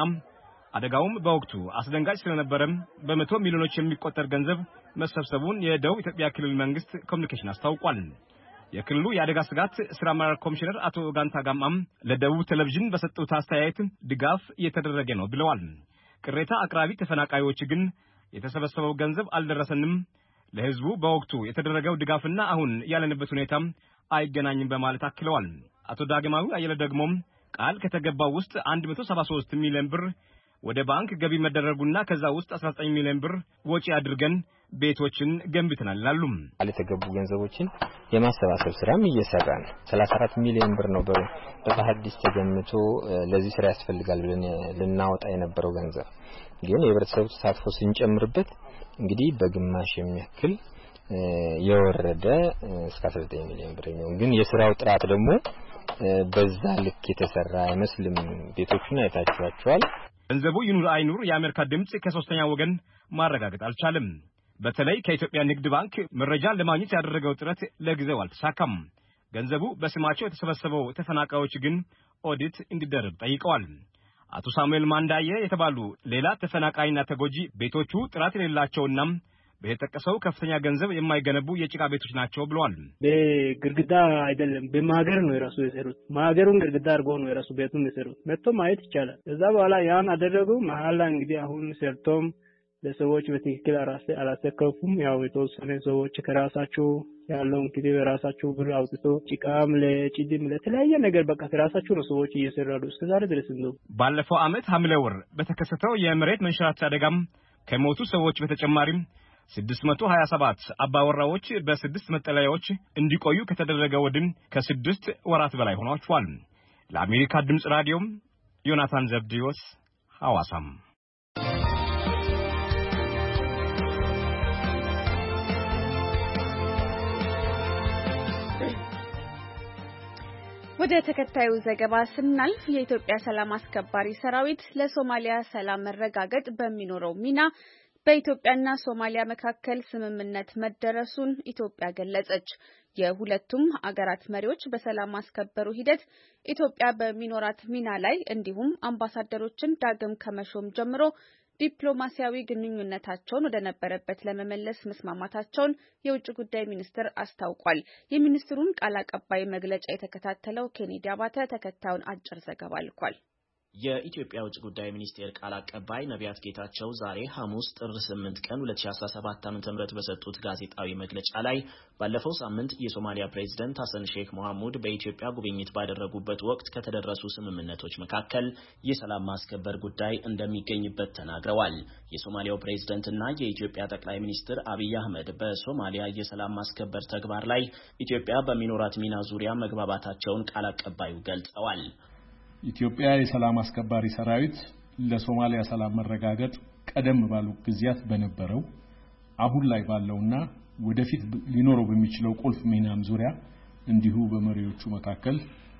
አደጋውም በወቅቱ አስደንጋጭ ስለነበረ በመቶ ሚሊዮኖች የሚቆጠር ገንዘብ መሰብሰቡን የደቡብ ኢትዮጵያ ክልል መንግስት ኮሚኒኬሽን አስታውቋል። የክልሉ የአደጋ ስጋት ስራ አመራር ኮሚሽነር አቶ ጋንታ ጋማም ለደቡብ ቴሌቪዥን በሰጡት አስተያየት ድጋፍ እየተደረገ ነው ብለዋል። ቅሬታ አቅራቢ ተፈናቃዮች ግን የተሰበሰበው ገንዘብ አልደረሰንም፣ ለህዝቡ በወቅቱ የተደረገው ድጋፍና አሁን ያለንበት ሁኔታ አይገናኝም በማለት አክለዋል። አቶ ዳግማዊ አየለ ደግሞ ቃል ከተገባው ውስጥ አንድ መቶ ሰባ ሶስት ሚሊዮን ብር ወደ ባንክ ገቢ መደረጉና ከዛ ውስጥ አስራ ዘጠኝ ሚሊዮን ብር ወጪ አድርገን ቤቶችን ገንብተናል ይላሉ። የተገቡ ገንዘቦችን የማሰባሰብ ስራም እየሰራ ነው። ሰላሳ አራት ሚሊዮን ብር ነው በሐዲስ ተገምቶ ለዚህ ስራ ያስፈልጋል ብለን ልናወጣ የነበረው ገንዘብ ግን የህብረተሰቡ ተሳትፎ ስንጨምርበት እንግዲህ በግማሽ የሚያክል የወረደ እስከ አስራ ዘጠኝ ሚሊዮን ብር ነው። ግን የስራው ጥራት ደግሞ በዛ ልክ የተሰራ አይመስልም። ቤቶቹን አይታችኋቸዋል። ገንዘቡ ይኑር አይኑር የአሜሪካ ድምጽ ከሶስተኛ ወገን ማረጋገጥ አልቻለም። በተለይ ከኢትዮጵያ ንግድ ባንክ መረጃ ለማግኘት ያደረገው ጥረት ለጊዜው አልተሳካም። ገንዘቡ በስማቸው የተሰበሰበው ተፈናቃዮች ግን ኦዲት እንዲደረግ ጠይቀዋል። አቶ ሳሙኤል ማንዳዬ የተባሉ ሌላ ተፈናቃይና ተጎጂ ቤቶቹ ጥራት የሌላቸውና በተጠቀሰው ከፍተኛ ገንዘብ የማይገነቡ የጭቃ ቤቶች ናቸው ብለዋል። በግርግዳ አይደለም በማገር ነው የራሱ የሰሩት። ማገሩን ግርግዳ አድርገው ነው የራሱ ቤቱን የሰሩት። መጥቶ ማየት ይቻላል። ከዛ በኋላ ያን አደረጉ። መሐላ እንግዲህ አሁን ሰርቶም ለሰዎች በትክክል አላሰከፉም። ያው የተወሰነ ሰዎች ከራሳቸው ያለው እንግዲህ በራሳቸው ብር አውጥቶ ጭቃም ለጭድም ለተለያየ ነገር በቃ ከራሳቸው ነው ሰዎች እየሰራሉ እስከዛሬ ድረስ ነው። ባለፈው አመት ሐምሌ ወር በተከሰተው የመሬት መንሸራተት አደጋም ከሞቱ ሰዎች በተጨማሪም ስድስት መቶ ሀያ ሰባት አባወራዎች በስድስት መጠለያዎች እንዲቆዩ ከተደረገ ወዲህ ከስድስት ወራት በላይ ሆኗቸዋል። ለአሜሪካ ድምጽ ራዲዮ ዮናታን ዘብዲዮስ ሐዋሳም። ወደ ተከታዩ ዘገባ ስናልፍ የኢትዮጵያ ሰላም አስከባሪ ሰራዊት ለሶማሊያ ሰላም መረጋገጥ በሚኖረው ሚና በኢትዮጵያና ሶማሊያ መካከል ስምምነት መደረሱን ኢትዮጵያ ገለጸች። የሁለቱም አገራት መሪዎች በሰላም ማስከበሩ ሂደት ኢትዮጵያ በሚኖራት ሚና ላይ እንዲሁም አምባሳደሮችን ዳግም ከመሾም ጀምሮ ዲፕሎማሲያዊ ግንኙነታቸውን ወደ ነበረበት ለመመለስ መስማማታቸውን የውጭ ጉዳይ ሚኒስትር አስታውቋል። የሚኒስትሩን ቃል አቀባይ መግለጫ የተከታተለው ኬኔዲ አባተ ተከታዩን አጭር ዘገባ ልኳል። የኢትዮጵያ ውጭ ጉዳይ ሚኒስቴር ቃል አቀባይ ነቢያት ጌታቸው ዛሬ ሐሙስ ጥር ስምንት ቀን ሁለት ሺህ አስራ ሰባት ዓ.ም በሰጡት ጋዜጣዊ መግለጫ ላይ ባለፈው ሳምንት የሶማሊያ ፕሬዝዳንት ሐሰን ሼክ መሐሙድ በኢትዮጵያ ጉብኝት ባደረጉበት ወቅት ከተደረሱ ስምምነቶች መካከል የሰላም ማስከበር ጉዳይ እንደሚገኝበት ተናግረዋል። የሶማሊያው ፕሬዝዳንትና የኢትዮጵያ ጠቅላይ ሚኒስትር አብይ አህመድ በሶማሊያ የሰላም ማስከበር ተግባር ላይ ኢትዮጵያ በሚኖራት ሚና ዙሪያ መግባባታቸውን ቃል አቀባዩ ገልጸዋል። ኢትዮጵያ የሰላም አስከባሪ ሰራዊት ለሶማሊያ ሰላም መረጋገጥ ቀደም ባሉ ጊዜያት በነበረው አሁን ላይ ባለውና ወደፊት ሊኖረው በሚችለው ቁልፍ ሚናም ዙሪያ እንዲሁ በመሪዎቹ መካከል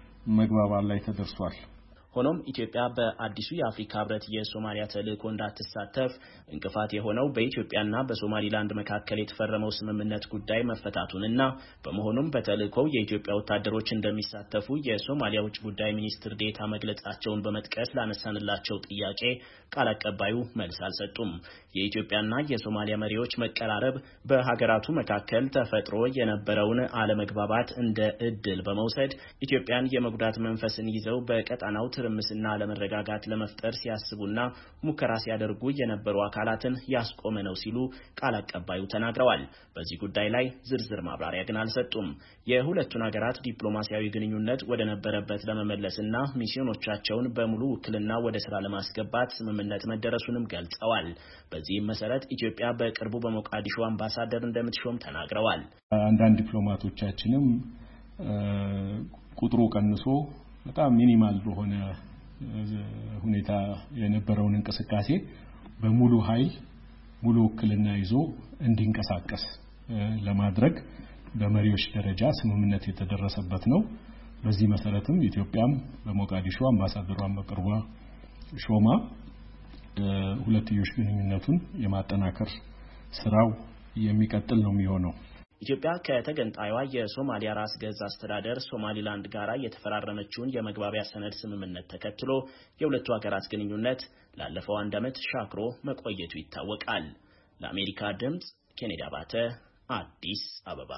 መግባባት ላይ ተደርሷል። ሆኖም ኢትዮጵያ በአዲሱ የአፍሪካ ህብረት የሶማሊያ ተልዕኮ እንዳትሳተፍ እንቅፋት የሆነው በኢትዮጵያና በሶማሊላንድ መካከል የተፈረመው ስምምነት ጉዳይ መፈታቱንና በመሆኑም በተልዕኮው የኢትዮጵያ ወታደሮች እንደሚሳተፉ የሶማሊያ ውጭ ጉዳይ ሚኒስትር ዴታ መግለጻቸውን በመጥቀስ ላነሳንላቸው ጥያቄ ቃል አቀባዩ መልስ አልሰጡም። የኢትዮጵያና የሶማሊያ መሪዎች መቀራረብ በሀገራቱ መካከል ተፈጥሮ የነበረውን አለመግባባት እንደ እድል በመውሰድ ኢትዮጵያን የመጉዳት መንፈስን ይዘው በቀጣናው ትርምስና አለመረጋጋት ለመፍጠር ሲያስቡና ሙከራ ሲያደርጉ የነበሩ አካላትን ያስቆመ ነው ሲሉ ቃል አቀባዩ ተናግረዋል። በዚህ ጉዳይ ላይ ዝርዝር ማብራሪያ ግን አልሰጡም። የሁለቱን ሀገራት ዲፕሎማሲያዊ ግንኙነት ወደ ነበረበት ለመመለስና ሚስዮኖቻቸውን በሙሉ ውክልና ወደ ስራ ለማስገባት ስምምነት መደረሱንም ገልጸዋል። በዚህም መሰረት ኢትዮጵያ በቅርቡ በሞቃዲሾ አምባሳደር እንደምትሾም ተናግረዋል። አንዳንድ ዲፕሎማቶቻችንም ቁጥሩ ቀንሶ በጣም ሚኒማል በሆነ ሁኔታ የነበረውን እንቅስቃሴ በሙሉ ኃይል ሙሉ ውክልና ይዞ እንዲንቀሳቀስ ለማድረግ በመሪዎች ደረጃ ስምምነት የተደረሰበት ነው። በዚህ መሰረትም ኢትዮጵያም በሞቃዲሾ አምባሳደሯን በቅርቡ ሾማ ሁለትዮሽ ግንኙነቱን የማጠናከር ስራው የሚቀጥል ነው የሚሆነው። ኢትዮጵያ ከተገንጣይዋ የሶማሊያ ራስ ገዝ አስተዳደር ሶማሊላንድ ጋራ የተፈራረመችውን የመግባቢያ ሰነድ ስምምነት ተከትሎ የሁለቱ ሀገራት ግንኙነት ላለፈው አንድ ዓመት ሻክሮ መቆየቱ ይታወቃል። ለአሜሪካ ድምጽ ኬኔዲ አባተ አዲስ አበባ።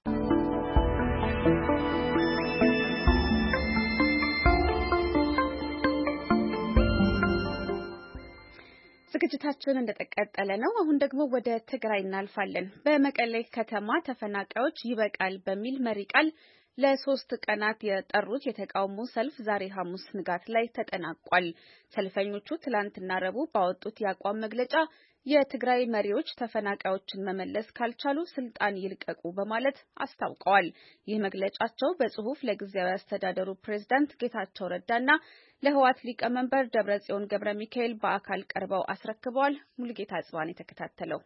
ዝግጅታችን እንደተቀጠለ ነው። አሁን ደግሞ ወደ ትግራይ እናልፋለን። በመቀሌ ከተማ ተፈናቃዮች ይበቃል በሚል መሪ ቃል ለሶስት ቀናት የጠሩት የተቃውሞ ሰልፍ ዛሬ ሐሙስ ንጋት ላይ ተጠናቋል። ሰልፈኞቹ ትላንትና ረቡዕ ባወጡት የአቋም መግለጫ የትግራይ መሪዎች ተፈናቃዮችን መመለስ ካልቻሉ ስልጣን ይልቀቁ በማለት አስታውቀዋል። ይህ መግለጫቸው በጽሁፍ ለጊዜያዊ አስተዳደሩ ፕሬዝዳንት ጌታቸው ረዳና ለህወሓት ሊቀመንበር ደብረጽዮን ገብረ ሚካኤል በአካል ቀርበው አስረክበዋል። ሙሉጌታ ጽባን የተከታተለው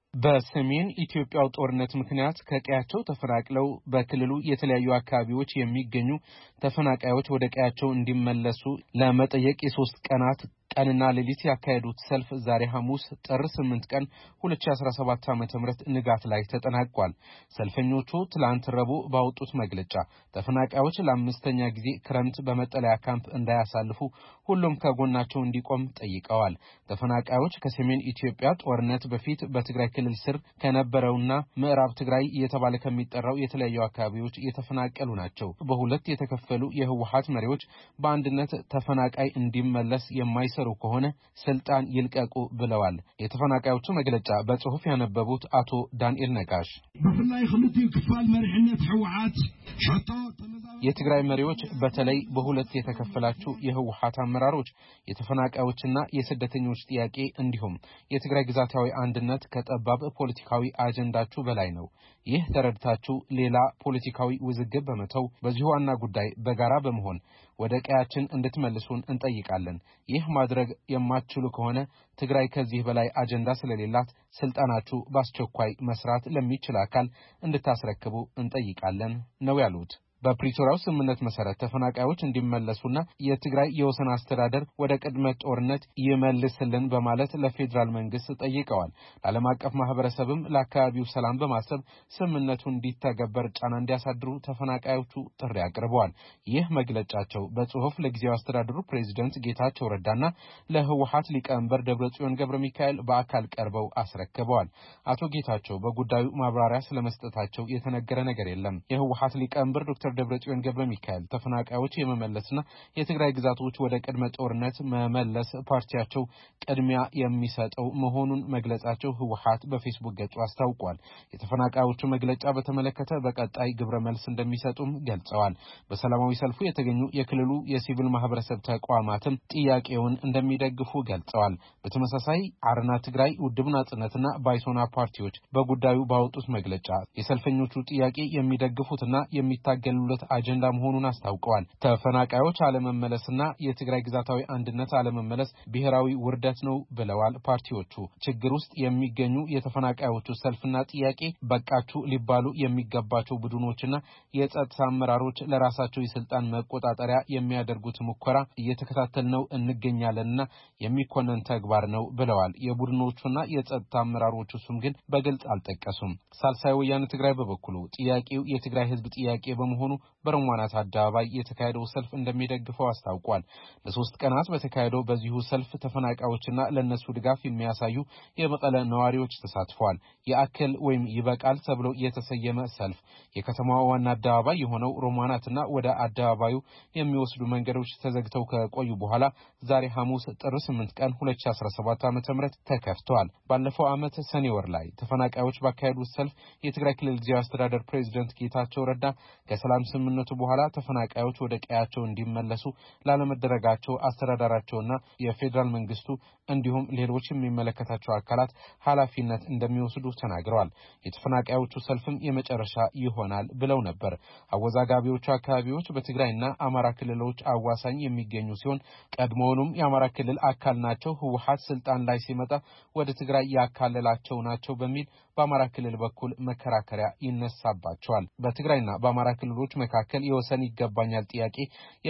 በሰሜን ኢትዮጵያው ጦርነት ምክንያት ከቀያቸው ተፈናቅለው በክልሉ የተለያዩ አካባቢዎች የሚገኙ ተፈናቃዮች ወደ ቀያቸው እንዲመለሱ ለመጠየቅ የሶስት ቀናት ቀንና ሌሊት ያካሄዱት ሰልፍ ዛሬ ሐሙስ ጥር ስምንት ቀን ሁለት ሺህ አስራ ሰባት ዓ.ም ንጋት ላይ ተጠናቋል። ሰልፈኞቹ ትላንት ረቡዕ ባወጡት መግለጫ ተፈናቃዮች ለአምስተኛ ጊዜ ክረምት በመጠለያ ካምፕ እንዳያሳልፉ ሁሉም ከጎናቸው እንዲቆም ጠይቀዋል። ተፈናቃዮች ከሰሜን ኢትዮጵያ ጦርነት በፊት በትግራይ ክልል ስር ከነበረውና ምዕራብ ትግራይ እየተባለ ከሚጠራው የተለያዩ አካባቢዎች የተፈናቀሉ ናቸው። በሁለት የተከፈሉ የህወሓት መሪዎች በአንድነት ተፈናቃይ እንዲመለስ የማይሰሩ ከሆነ ስልጣን ይልቀቁ ብለዋል። የተፈናቃዮቹ መግለጫ በጽሁፍ ያነበቡት አቶ ዳንኤል ነጋሽ በፍላይ ክልቲው ክፋል መሪሕነት ህወሓት ሸቶ የትግራይ መሪዎች በተለይ በሁለት የተከፈላችሁ የህወሓት አመራሮች የተፈናቃዮችና የስደተኞች ጥያቄ እንዲሁም የትግራይ ግዛታዊ አንድነት ከጠባብ ፖለቲካዊ አጀንዳችሁ በላይ ነው። ይህ ተረድታችሁ ሌላ ፖለቲካዊ ውዝግብ በመተው በዚህ ዋና ጉዳይ በጋራ በመሆን ወደ ቀያችን እንድትመልሱን እንጠይቃለን። ይህ ማድረግ የማትችሉ ከሆነ ትግራይ ከዚህ በላይ አጀንዳ ስለሌላት ስልጣናችሁ በአስቸኳይ መስራት ለሚችል አካል እንድታስረክቡ እንጠይቃለን ነው ያሉት። በፕሪቶሪያው ስምምነት መሰረት ተፈናቃዮች እንዲመለሱና የትግራይ የወሰን አስተዳደር ወደ ቅድመ ጦርነት ይመልስልን በማለት ለፌዴራል መንግስት ጠይቀዋል። ለዓለም አቀፍ ማህበረሰብም ለአካባቢው ሰላም በማሰብ ስምምነቱን እንዲተገበር ጫና እንዲያሳድሩ ተፈናቃዮቹ ጥሪ አቅርበዋል። ይህ መግለጫቸው በጽሁፍ ለጊዜያዊ አስተዳደሩ ፕሬዝዳንት ጌታቸው ረዳና ለህወሓት ሊቀመንበር ደብረጽዮን ገብረ ሚካኤል በአካል ቀርበው አስረክበዋል። አቶ ጌታቸው በጉዳዩ ማብራሪያ ስለመስጠታቸው የተነገረ ነገር የለም። የህወሓት ሊቀመንበር ዶክተር ደብረጽዮን ገብረ ሚካኤል ተፈናቃዮች የመመለስና የትግራይ ግዛቶች ወደ ቅድመ ጦርነት መመለስ ፓርቲያቸው ቅድሚያ የሚሰጠው መሆኑን መግለጻቸው ህወሓት በፌስቡክ ገጹ አስታውቋል። የተፈናቃዮቹ መግለጫ በተመለከተ በቀጣይ ግብረ መልስ እንደሚሰጡም ገልጸዋል። በሰላማዊ ሰልፉ የተገኙ የክልሉ የሲቪል ማህበረሰብ ተቋማትም ጥያቄውን እንደሚደግፉ ገልጸዋል። በተመሳሳይ አረና ትግራይ፣ ውድብ ናጽነትና ባይሶና ፓርቲዎች በጉዳዩ ባወጡት መግለጫ የሰልፈኞቹ ጥያቄ የሚደግፉትና የሚታገሉለት አጀንዳ መሆኑን አስታውቀዋል። ተፈናቃዮች አለመመለስና የትግራይ ግዛታዊ አንድነት አለመመለስ ብሔራዊ ውርደት ነው ብለዋል። ፓርቲዎቹ ችግር ውስጥ የሚገኙ የተፈናቃዮቹ ሰልፍና ጥያቄ በቃችሁ ሊባሉ የሚገባቸው ቡድኖችና የጸጥታ አመራሮች ለራሳቸው የስልጣን መቆጣጠሪያ የሚያደርጉት ሙከራ እየተከታተልነው እንገኛለንና የሚኮነን ተግባር ነው ብለዋል። የቡድኖቹና የጸጥታ አመራሮቹ ስም ግን በግልጽ አልጠቀሱም። ሳልሳይ ወያነ ትግራይ በበኩሉ ጥያቄው የትግራይ ህዝብ ጥያቄ በመሆኑ በረሟናት አደባባይ የተካሄደው ሰልፍ እንደሚደግፈው አስታውቋል። ለሶስት ቀናት በተካሄደው በዚሁ ሰልፍ ተፈናቃዮችና ለነሱ ድጋፍ የሚያሳዩ የመቀለ ነዋሪዎች ተሳትፈዋል። የአክል ወይም ይበቃል ተብሎ የተሰየመ ሰልፍ የከተማዋ ዋና አደባባይ የሆነው ሮማናትና ወደ አደባባዩ የሚወስዱ መንገዶች ተዘግተው ከቆዩ በኋላ ዛሬ ሐሙስ ጥር ስምንት ቀን ሁለት ሺህ አስራ ሰባት ዓ.ም ተከፍተዋል። ባለፈው ዓመት ሰኔ ወር ላይ ተፈናቃዮች ባካሄዱት ሰልፍ የትግራይ ክልል ጊዜያዊ አስተዳደር ፕሬዝዳንት ጌታቸው ረዳ ከሰላም ስምምነቱ በኋላ ተፈናቃዮች ወደ ቀያቸው እንዲመለሱ ላለመደረጋቸው አስተዳደራቸውና የፌዴራል መንግስቱ እንዲሁም ሌሎች የሚመለከታቸው አካላት ኃላፊነት እንደሚወስዱ ተናግረዋል። የተፈናቃዮቹ ሰልፍም የመጨረሻ ይሆናል ብለው ነበር። አወዛጋቢዎቹ አካባቢዎች በትግራይና አማራ ክልሎች አዋሳኝ የሚገኙ ሲሆን ቀድሞውንም የአማራ ክልል አካል ናቸው፣ ህወሓት ስልጣን ላይ ሲመጣ ወደ ትግራይ ያካለላቸው ናቸው በሚል በአማራ ክልል በኩል መከራከሪያ ይነሳባቸዋል። በትግራይና በአማራ ክልሎች መካከል የወሰን ይገባኛል ጥያቄ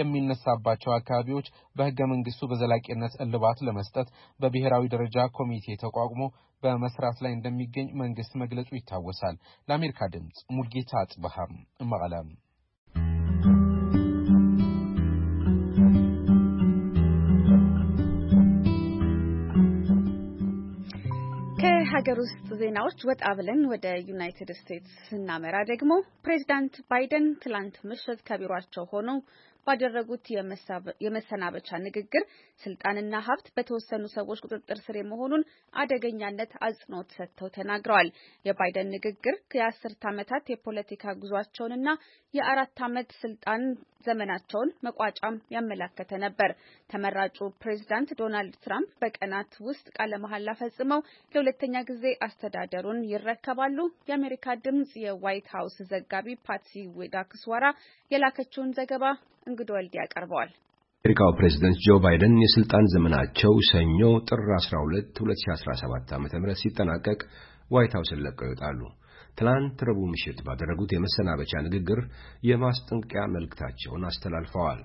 የሚነሳባቸው አካባቢዎች በህገ መንግስቱ በዘላቂነት እልባት ለመስጠት በብሔራዊ ደረጃ ኮሚቴ ተቋቁሞ በመስራት ላይ እንደሚገኝ መንግስት መግለጹ ይታወሳል። ለአሜሪካ ድምጽ ሙልጌታ አጽበሃም መቀለም። ከሀገር ውስጥ ዜናዎች ወጣ ብለን ወደ ዩናይትድ ስቴትስ ስናመራ ደግሞ ፕሬዚዳንት ባይደን ትላንት ምሽት ከቢሮአቸው ሆነው ባደረጉት የመሰናበቻ ንግግር ስልጣንና ሀብት በተወሰኑ ሰዎች ቁጥጥር ስር መሆኑን አደገኛነት አጽንኦት ሰጥተው ተናግረዋል። የባይደን ንግግር የአስርት ዓመታት የፖለቲካ ጉዟቸውንና የአራት ዓመት ስልጣን ዘመናቸውን መቋጫም ያመላከተ ነበር። ተመራጩ ፕሬዝዳንት ዶናልድ ትራምፕ በቀናት ውስጥ ቃለ መሐላ ፈጽመው ለሁለተኛ ጊዜ አስተዳደሩን ይረከባሉ። የአሜሪካ ድምጽ የዋይት ሀውስ ዘጋቢ ፓትሲ ዊዳክስዋራ የላከችውን ዘገባ እንግዶ ወልድ ያቀርበዋል። የአሜሪካው ፕሬዝዳንት ጆ ባይደን የስልጣን ዘመናቸው ሰኞ ጥር አስራ ሁለት ሁለት ሺህ አስራ ሰባት ዓ.ም ሲጠናቀቅ ዋይት ሀውስን ለቀው ይወጣሉ። ትላንት ረቡዕ ምሽት ባደረጉት የመሰናበቻ ንግግር የማስጠንቀቂያ መልእክታቸውን አስተላልፈዋል።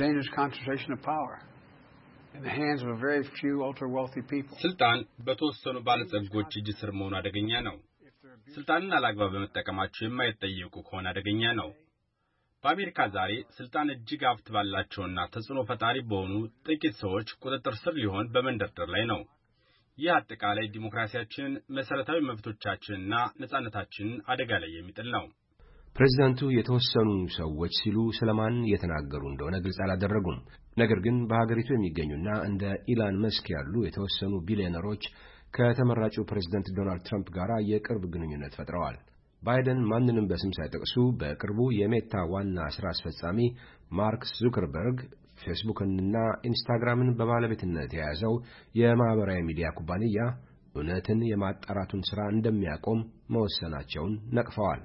ስልጣን በተወሰኑ ባለጸጎች እጅ ስር መሆኑ አደገኛ ነው። ስልጣንን አላግባብ በመጠቀማቸው የማይጠየቁ ከሆነ አደገኛ ነው። በአሜሪካ ዛሬ ስልጣን እጅግ ሀብት ባላቸውና ተጽዕኖ ፈጣሪ በሆኑ ጥቂት ሰዎች ቁጥጥር ስር ሊሆን በመንደርደር ላይ ነው። ይህ አጠቃላይ ዲሞክራሲያችንን፣ መሰረታዊ መብቶቻችንና ነጻነታችንን አደጋ ላይ የሚጥል ነው። ፕሬዝዳንቱ የተወሰኑ ሰዎች ሲሉ ስለማን እየተናገሩ እንደሆነ ግልጽ አላደረጉም። ነገር ግን በሀገሪቱ የሚገኙና እንደ ኢላን መስክ ያሉ የተወሰኑ ቢሊዮነሮች ከተመራጩ ፕሬዝዳንት ዶናልድ ትራምፕ ጋር የቅርብ ግንኙነት ፈጥረዋል። ባይደን ማንንም በስም ሳይጠቅሱ በቅርቡ የሜታ ዋና ስራ አስፈጻሚ ማርክ ዙከርበርግ ፌስቡክንና ኢንስታግራምን በባለቤትነት የያዘው የማህበራዊ ሚዲያ ኩባንያ እውነትን የማጣራቱን ሥራ እንደሚያቆም መወሰናቸውን ነቅፈዋል።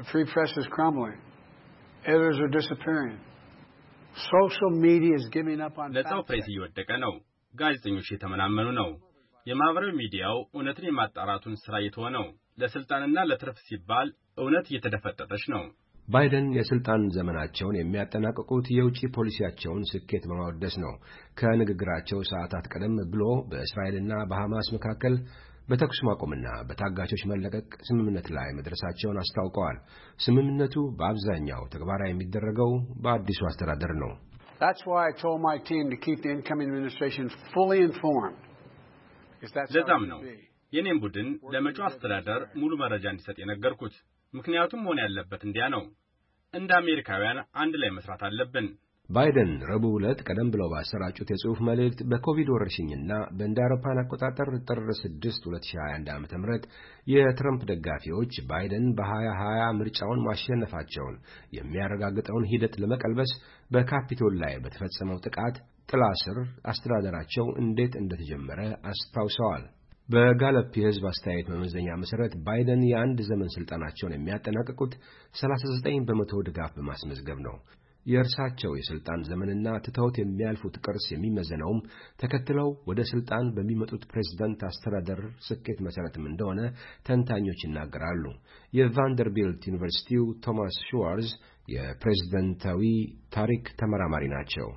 ነጻው ፕሬስ እየወደቀ ነው። ጋዜጠኞች የተመናመኑ ነው። የማህበራዊ ሚዲያው እውነትን የማጣራቱን ሥራ እየተወ ነው። ለስልጣንና ለትርፍ ሲባል እውነት እየተደፈጠጠች ነው። ባይደን የስልጣን ዘመናቸውን የሚያጠናቅቁት የውጭ ፖሊሲያቸውን ስኬት በማወደስ ነው። ከንግግራቸው ሰዓታት ቀደም ብሎ በእስራኤልና በሐማስ መካከል በተኩስ ማቆምና በታጋቾች መለቀቅ ስምምነት ላይ መድረሳቸውን አስታውቀዋል። ስምምነቱ በአብዛኛው ተግባራዊ የሚደረገው በአዲሱ አስተዳደር ነው። That's why I told my team to keep the incoming administration fully informed. ለዛም ነው የኔም ቡድን ለመጪው አስተዳደር ሙሉ መረጃ እንዲሰጥ የነገርኩት። ምክንያቱም መሆን ያለበት እንዲያ ነው። እንደ አሜሪካውያን አንድ ላይ መስራት አለብን። ባይደን ረቡዕ ዕለት ቀደም ብለው ባሰራጩት የጽሑፍ መልእክት በኮቪድ ወረርሽኝና በእንደ አውሮፓውያን አቆጣጠር ጥር ስድስት ሁለት ሺህ ሃያ አንድ ዓመተ ምህረት የትራምፕ ደጋፊዎች ባይደን በሀያ ሀያ ምርጫውን ማሸነፋቸውን የሚያረጋግጠውን ሂደት ለመቀልበስ በካፒቶል ላይ በተፈጸመው ጥቃት ጥላ ስር አስተዳደራቸው እንዴት እንደተጀመረ አስታውሰዋል። በጋለፕ የሕዝብ አስተያየት መመዘኛ መሠረት ባይደን የአንድ ዘመን ሥልጣናቸውን የሚያጠናቅቁት ሰላሳ ዘጠኝ በመቶ ድጋፍ በማስመዝገብ ነው። የእርሳቸው የሥልጣን ዘመንና ትተውት የሚያልፉት ቅርስ የሚመዘነውም ተከትለው ወደ ሥልጣን በሚመጡት ፕሬዝዳንት አስተዳደር ስኬት መሠረትም እንደሆነ ተንታኞች ይናገራሉ። የቫንደርቢልት ዩኒቨርሲቲው ቶማስ ሽዋርዝ የፕሬዝዳንታዊ ታሪክ ተመራማሪ ናቸው።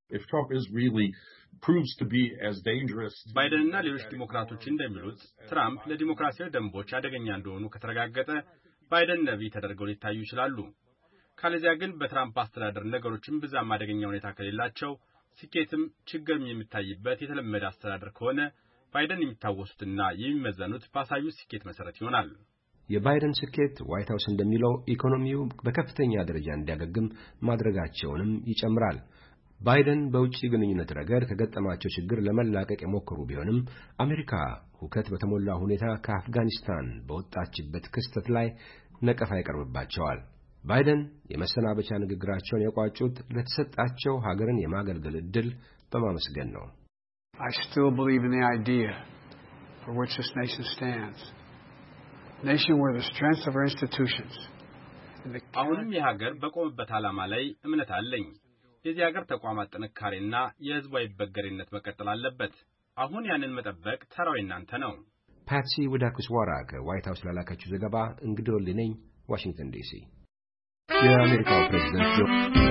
ባይደንና ሌሎች ዲሞክራቶች እንደሚሉት ትራምፕ ለዲሞክራሲያዊ ደንቦች አደገኛ እንደሆኑ ከተረጋገጠ ባይደን ነቢይ ተደርገው ሊታዩ ይችላሉ። ካለዚያ ግን በትራምፕ አስተዳደር ነገሮችን ብዛም አደገኛ ሁኔታ ከሌላቸው ስኬትም ችግርም የሚታይበት የተለመደ አስተዳደር ከሆነ ባይደን የሚታወሱትና የሚመዘኑት ባሳዩት ስኬት መሰረት ይሆናል። የባይደን ስኬት ዋይት ሀውስ እንደሚለው ኢኮኖሚው በከፍተኛ ደረጃ እንዲያገግም ማድረጋቸውንም ይጨምራል። ባይደን በውጭ ግንኙነት ረገድ ከገጠማቸው ችግር ለመላቀቅ የሞከሩ ቢሆንም አሜሪካ ሁከት በተሞላ ሁኔታ ከአፍጋኒስታን በወጣችበት ክስተት ላይ ነቀፋ ይቀርብባቸዋል። ባይደን የመሰናበቻ ንግግራቸውን የቋጩት ለተሰጣቸው ሀገርን የማገልገል ዕድል በማመስገን ነው። I still believe in the idea for which this nation stands. A nation where the strength of our institutions. አሁንም የሀገር በቆመበት ዓላማ ላይ እምነት አለኝ። የዚህ ሀገር ተቋማት ጥንካሬና የሕዝባዊ በገሪነት መቀጠል አለበት። አሁን ያንን መጠበቅ ተራው እናንተ ነው። ፓትሲ ዊዳክስዋራ ከዋይት ሀውስ ላላከችው ዘገባ እንግዲህ ወልዴ ነኝ፣ ዋሽንግተን ዲሲ። የአሜሪካው ፕሬዝዳንት ጆ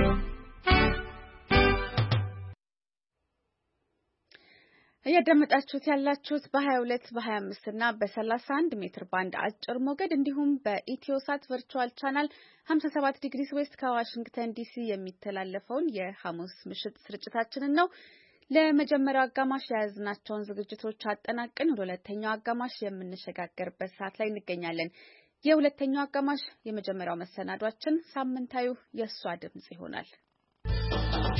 እያዳመጣችሁት ያላችሁት በ22 በ25 እና በ31 ሜትር ባንድ አጭር ሞገድ እንዲሁም በኢትዮሳት ቨርቹዋል ቻናል ሃምሳ ሰባት ዲግሪ ዌስት ከዋሽንግተን ዲሲ የሚተላለፈውን የሐሙስ ምሽት ስርጭታችንን ነው። ለመጀመሪያው አጋማሽ የያዝናቸውን ዝግጅቶች አጠናቀን ወደ ሁለተኛው አጋማሽ የምንሸጋገርበት ሰዓት ላይ እንገኛለን። የሁለተኛው አጋማሽ የመጀመሪያው መሰናዷችን ሳምንታዩ የሷ ድምጽ ይሆናል።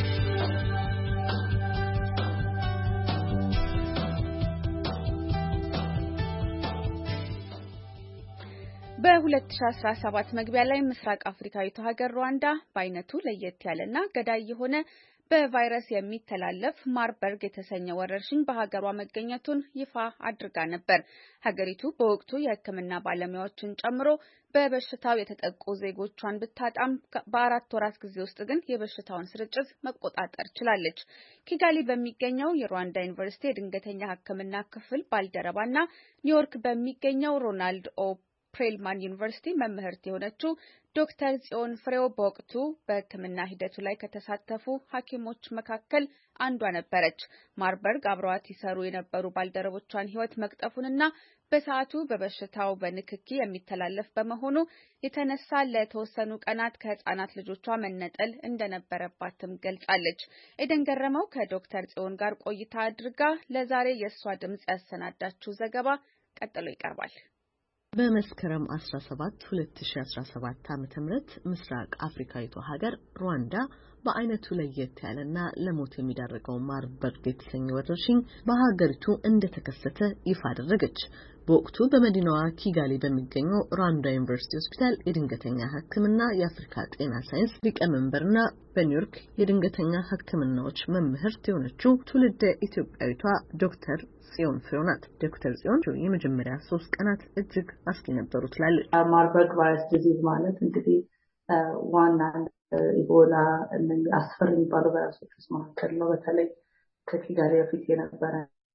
በ2017 መግቢያ ላይ ምስራቅ አፍሪካዊቷ ሀገር ሩዋንዳ በአይነቱ ለየት ያለና ገዳይ የሆነ በቫይረስ የሚተላለፍ ማርበርግ የተሰኘ ወረርሽኝ በሀገሯ መገኘቱን ይፋ አድርጋ ነበር። ሀገሪቱ በወቅቱ የሕክምና ባለሙያዎችን ጨምሮ በበሽታው የተጠቁ ዜጎቿን ብታጣም በአራት ወራት ጊዜ ውስጥ ግን የበሽታውን ስርጭት መቆጣጠር ችላለች። ኪጋሊ በሚገኘው የሩዋንዳ ዩኒቨርሲቲ የድንገተኛ ሕክምና ክፍል ባልደረባና ኒውዮርክ በሚገኘው ሮናልድ ኦ ፕሬልማን ዩኒቨርሲቲ መምህርት የሆነችው ዶክተር ጽዮን ፍሬው በወቅቱ በሕክምና ሂደቱ ላይ ከተሳተፉ ሐኪሞች መካከል አንዷ ነበረች። ማርበርግ አብረዋት ይሰሩ የነበሩ ባልደረቦቿን ሕይወት መቅጠፉንና በሰዓቱ በበሽታው በንክኪ የሚተላለፍ በመሆኑ የተነሳ ለተወሰኑ ቀናት ከህፃናት ልጆቿ መነጠል እንደነበረባትም ገልጻለች። ኤደን ገረመው ከዶክተር ጽዮን ጋር ቆይታ አድርጋ ለዛሬ የእሷ ድምጽ ያሰናዳችው ዘገባ ቀጥሎ ይቀርባል። በመስከረም አስራ ሰባት ሁለት ሺህ አስራ ሰባት ዓመተ ምህረት ምስራቅ አፍሪካዊቷ ሀገር ሩዋንዳ በአይነቱ ለየት ያለና ለሞት የሚዳርገው ማርበርግ የተሰኘ ወረርሽኝ በሀገሪቱ እንደተከሰተ ይፋ አደረገች። በወቅቱ በመዲናዋ ኪጋሊ በሚገኘው ሩዋንዳ ዩኒቨርሲቲ ሆስፒታል የድንገተኛ ሕክምና የአፍሪካ ጤና ሳይንስ ሊቀመንበርና በኒውዮርክ የድንገተኛ ሕክምናዎች መምህርት የሆነችው ትውልደ ኢትዮጵያዊቷ ዶክተር ጽዮን ፍሬው ናት። ዶክተር ጽዮን የመጀመሪያ ሶስት ቀናት እጅግ አስጊ ነበሩ ትላለች። ማርበርግ ቫይረስ ዲዚዝ ማለት እንግዲህ ዋና ኢቦላ እነዚህ አስፈሪ የሚባሉ ቫይረሶች ውስጥ መካከል ነው። በተለይ ከኪጋሊ በፊት የነበረ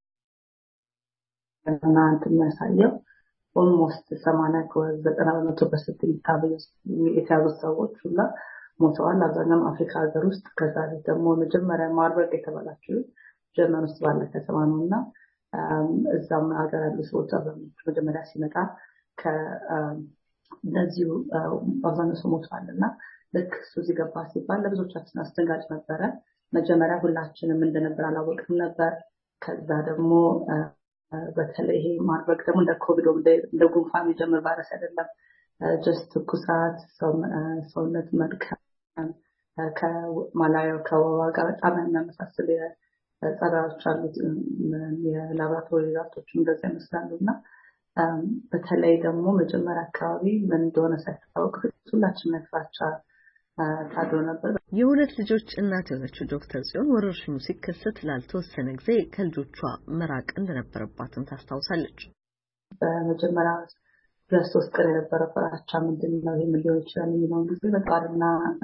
እና እንትን የሚያሳየው ኦልሞስት ሰማንያ ከዘጠና በመቶ በስት የተያዙ ሰዎች ሁላ ሞተዋል። አብዛኛው አፍሪካ ሀገር ውስጥ ከዛ ደግሞ መጀመሪያ ማርበርግ የተባላችው ጀርመን ውስጥ ባለ ከተማ ነውና እዛም ሀገር ያሉ ሰዎች አብዛኞቹ መጀመሪያ ሲመጣ ከነዚሁ አብዛኛው ሰው ሞተዋልና ልክ እሱ እዚህ ገባ ሲባል ለብዙዎቻችን አስደንጋጭ ነበረ። መጀመሪያ ሁላችንም እንደነበር አላወቅም ነበር። ከዛ ደግሞ በተለይ ይሄ ማርበርግ ደግሞ እንደ ኮቪድ እንደ ጉንፋን የሚጀምር ቫይረስ አይደለም። ጀስት ትኩሳት፣ ሰውነት መድከም ከማላሪያ ከወባ ጋር በጣም የሚያመሳስል ጸባዮች አሉት። የላቦራቶሪ ሪዛልቶች እንደዛ ይመስላሉ እና በተለይ ደግሞ መጀመሪያ አካባቢ ምን እንደሆነ ሳይታወቅ ሁላችን ነፍራቻ ታድሮ ነበር። የሁለት ልጆች እናት የሆነችው ዶክተር ጽዮን ወረርሽኙ ሲከሰት ላልተወሰነ ጊዜ ከልጆቿ መራቅ እንደነበረባትም ታስታውሳለች። በመጀመሪያ ሁለት ሶስት ቀን የነበረ ፍራቻ ምንድን ነው ይሄ ምን ሊሆን ይችላል የሚለውን ጊዜ በጣምና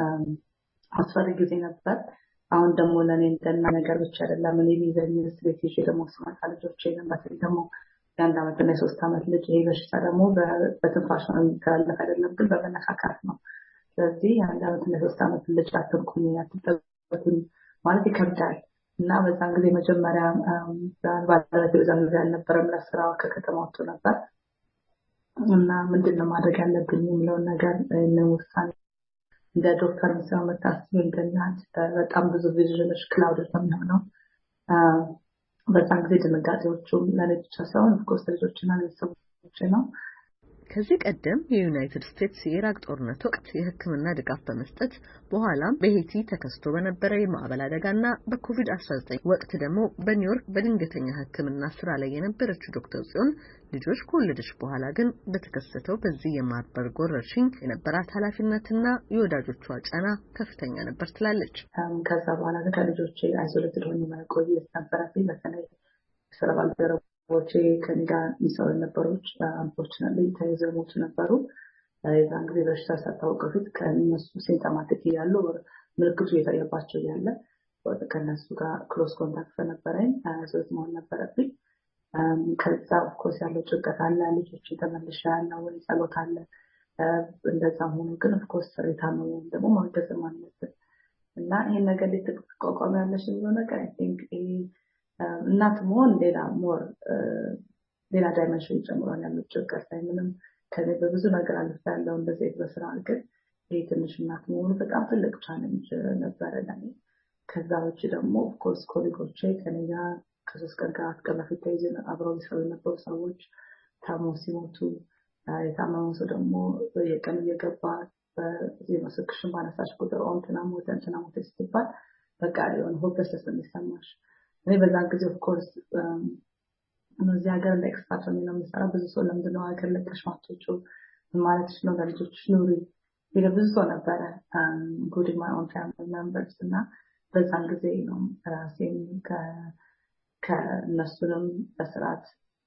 አስፈሪ ጊዜ ነበር። አሁን ደግሞ ለኔ እንደና ነገር ብቻ አይደለም። እኔ ቢዘኝ ስቤት ይዤ ደግሞ ስማታ ልጆቼ ነበር ደግሞ የአንድ ዓመት እና የሶስት ዓመት ልጅ ይሄ በሽታ ደግሞ በትንፋሽ ነው የሚተላለፍ አይደለም ግን በመነካካት ነው። ስለዚህ የአንድ ዓመት እና የሶስት ዓመት ልጅ አትንኩኝ አትጠበቁኝ ማለት ይከብዳል እና በዛን ጊዜ መጀመሪያ ባለበት በዛን ጊዜ አልነበረም ለስራ ከከተማ ወጥቶ ነበር እና ምንድነው ማድረግ ያለብኝ የሚለውን ነገር ለውሳኔ እንደ ዶክተር መስሪያ መታሰብ እንደናት በጣም ብዙ ቪዥኖች ክላውድ ነው። በዛን ጊዜ ድንጋጤዎቹም ለኔ ብቻ ሳይሆን ኦፍኮርስ ልጆችና ቤተሰቦቼ ነው። ከዚህ ቀደም የዩናይትድ ስቴትስ የኢራቅ ጦርነት ወቅት የሕክምና ድጋፍ በመስጠት በኋላም በሄይቲ ተከስቶ በነበረ የማዕበል አደጋና በኮቪድ አስራ ዘጠኝ ወቅት ደግሞ በኒውዮርክ በድንገተኛ ሕክምና ስራ ላይ የነበረችው ዶክተር ጽዮን ልጆች ከወለደች በኋላ ግን በተከሰተው በዚህ የማርበርግ ወረርሽኝ የነበራት ኃላፊነትና የወዳጆቿ ጫና ከፍተኛ ነበር ትላለች። ከዛ በኋላ ከልጆቼ አይዞሌትድ ሆኜ መቆየት ነበረብኝ። በተለይ ስራ ባልደረቦቼ ወጪ ከንጋ ሚሰው ነበሮች አንፎርቹኔትሊ ተይዘው ሞቱ ነበሩ። የዛን ጊዜ በሽታ ሳታውቅ ፊት ከነሱ ሲምፕቶማቲክ ያሉ ምልክቱ የታየባቸው ያለ ከነሱ ጋር ክሎዝ ኮንታክት ነበረኝ። ሶስት መሆን ነበረብኝ። ከዛ ኦፍኮርስ ያለው ጭንቀት አለ። ልጆች ተመልሻ ያለው ወይ ጸሎት አለ። እንደዛም ሆኖ ግን ኦፍኮርስ የታመሙ ደግሞ ማገዝ ማለት እና ይሄን ነገር ልትቋቋም ያለሽ ነው ነገር አይ ቲንክ እናት መሆን ሌላ ሞር ሌላ ዳይሜንሽን ጨምሯል። ያለው ጭንቀት ላይ ምንም ከኔ በብዙ ነገር አልፈያለሁ እንደዚህ በስራ ግን ይሄ ትንሽ እናት መሆኑ በጣም ትልቅ ቻሌንጅ ነበረ ለኔ። ከዛ ውጪ ደግሞ ኦፍኮርስ ኮሊጎቼ ከኔ ጋር ከሶስት ቀን ከአራት ቀን በፊት ተይዘው አብረው ይሰሩ የነበሩ ሰዎች ታሞ ሲሞቱ የታመመው ሰው ደግሞ የቀን እየገባ በዚህ መስክሽን ባነሳሽ ቁጥር ኦንትና ሞተ እንትና ሞተ ሲባል በቃ የሆነ ሆፕለስነስ ነው የሚሰማሽ። እኔ በዛን ጊዜ ኦፍኮርስ እነዚህ ሀገር ለኤክስፓርት ነው የሚሰራው ብዙ ሰው ለምንድነው ሀገር ለቀሽ ማጥቶቹ ማለት ነው ለልጆች ኑሪ ይለ ብዙ ሰው ነበረ including my own family members እና በዛን ጊዜ ነው ራሴን ከ ከነሱንም በስርዓት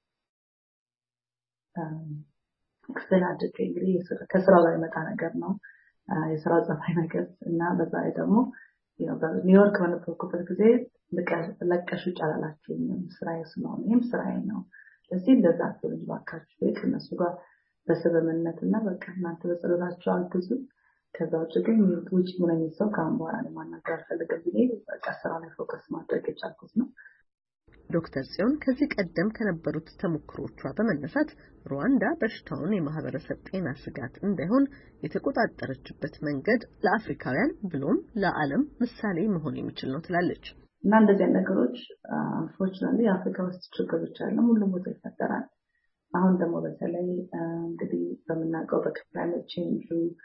ክስተን አድርጌ እንግዲህ ከስራው ጋር የመጣ ነገር ነው የስራው ጸባይ ነገር እና በዛ ላይ ደግሞ ኒውዮርክ በነበርኩበት ጊዜ ለቀሽ ይጫላላችሁ ስራዬ ስለሆነ ይሄም ስራዬ ነው ስለዚህ እንደዛ ልጅ ባካችሁ ከነሱ ጋር በሰበመነትና በቃ እናንተ በጸሎታችሁ አግዙ ከዛ ውጭ ግን ውጭ ምን ሰው ካም በኋላ ለማናገር ፈልገው ቢኔ በቃ ስራ ላይ ፎከስ ማድረግ ይቻላል ነው ዶክተር ጽዮን ከዚህ ቀደም ከነበሩት ተሞክሮቿ በመነሳት ሩዋንዳ በሽታውን የማህበረሰብ ጤና ስጋት እንዳይሆን የተቆጣጠረችበት መንገድ ለአፍሪካውያን ብሎም ለዓለም ምሳሌ መሆን የሚችል ነው ትላለች እና እንደዚህ ነገሮች unfortunately አፍሪካ ውስጥ ችግር ብቻ አይደለም ሁሉም ቦታ ይፈጠራል አሁን ደግሞ በተለይ እንግዲህ በመናቀው በክላይሜት ቼንጅ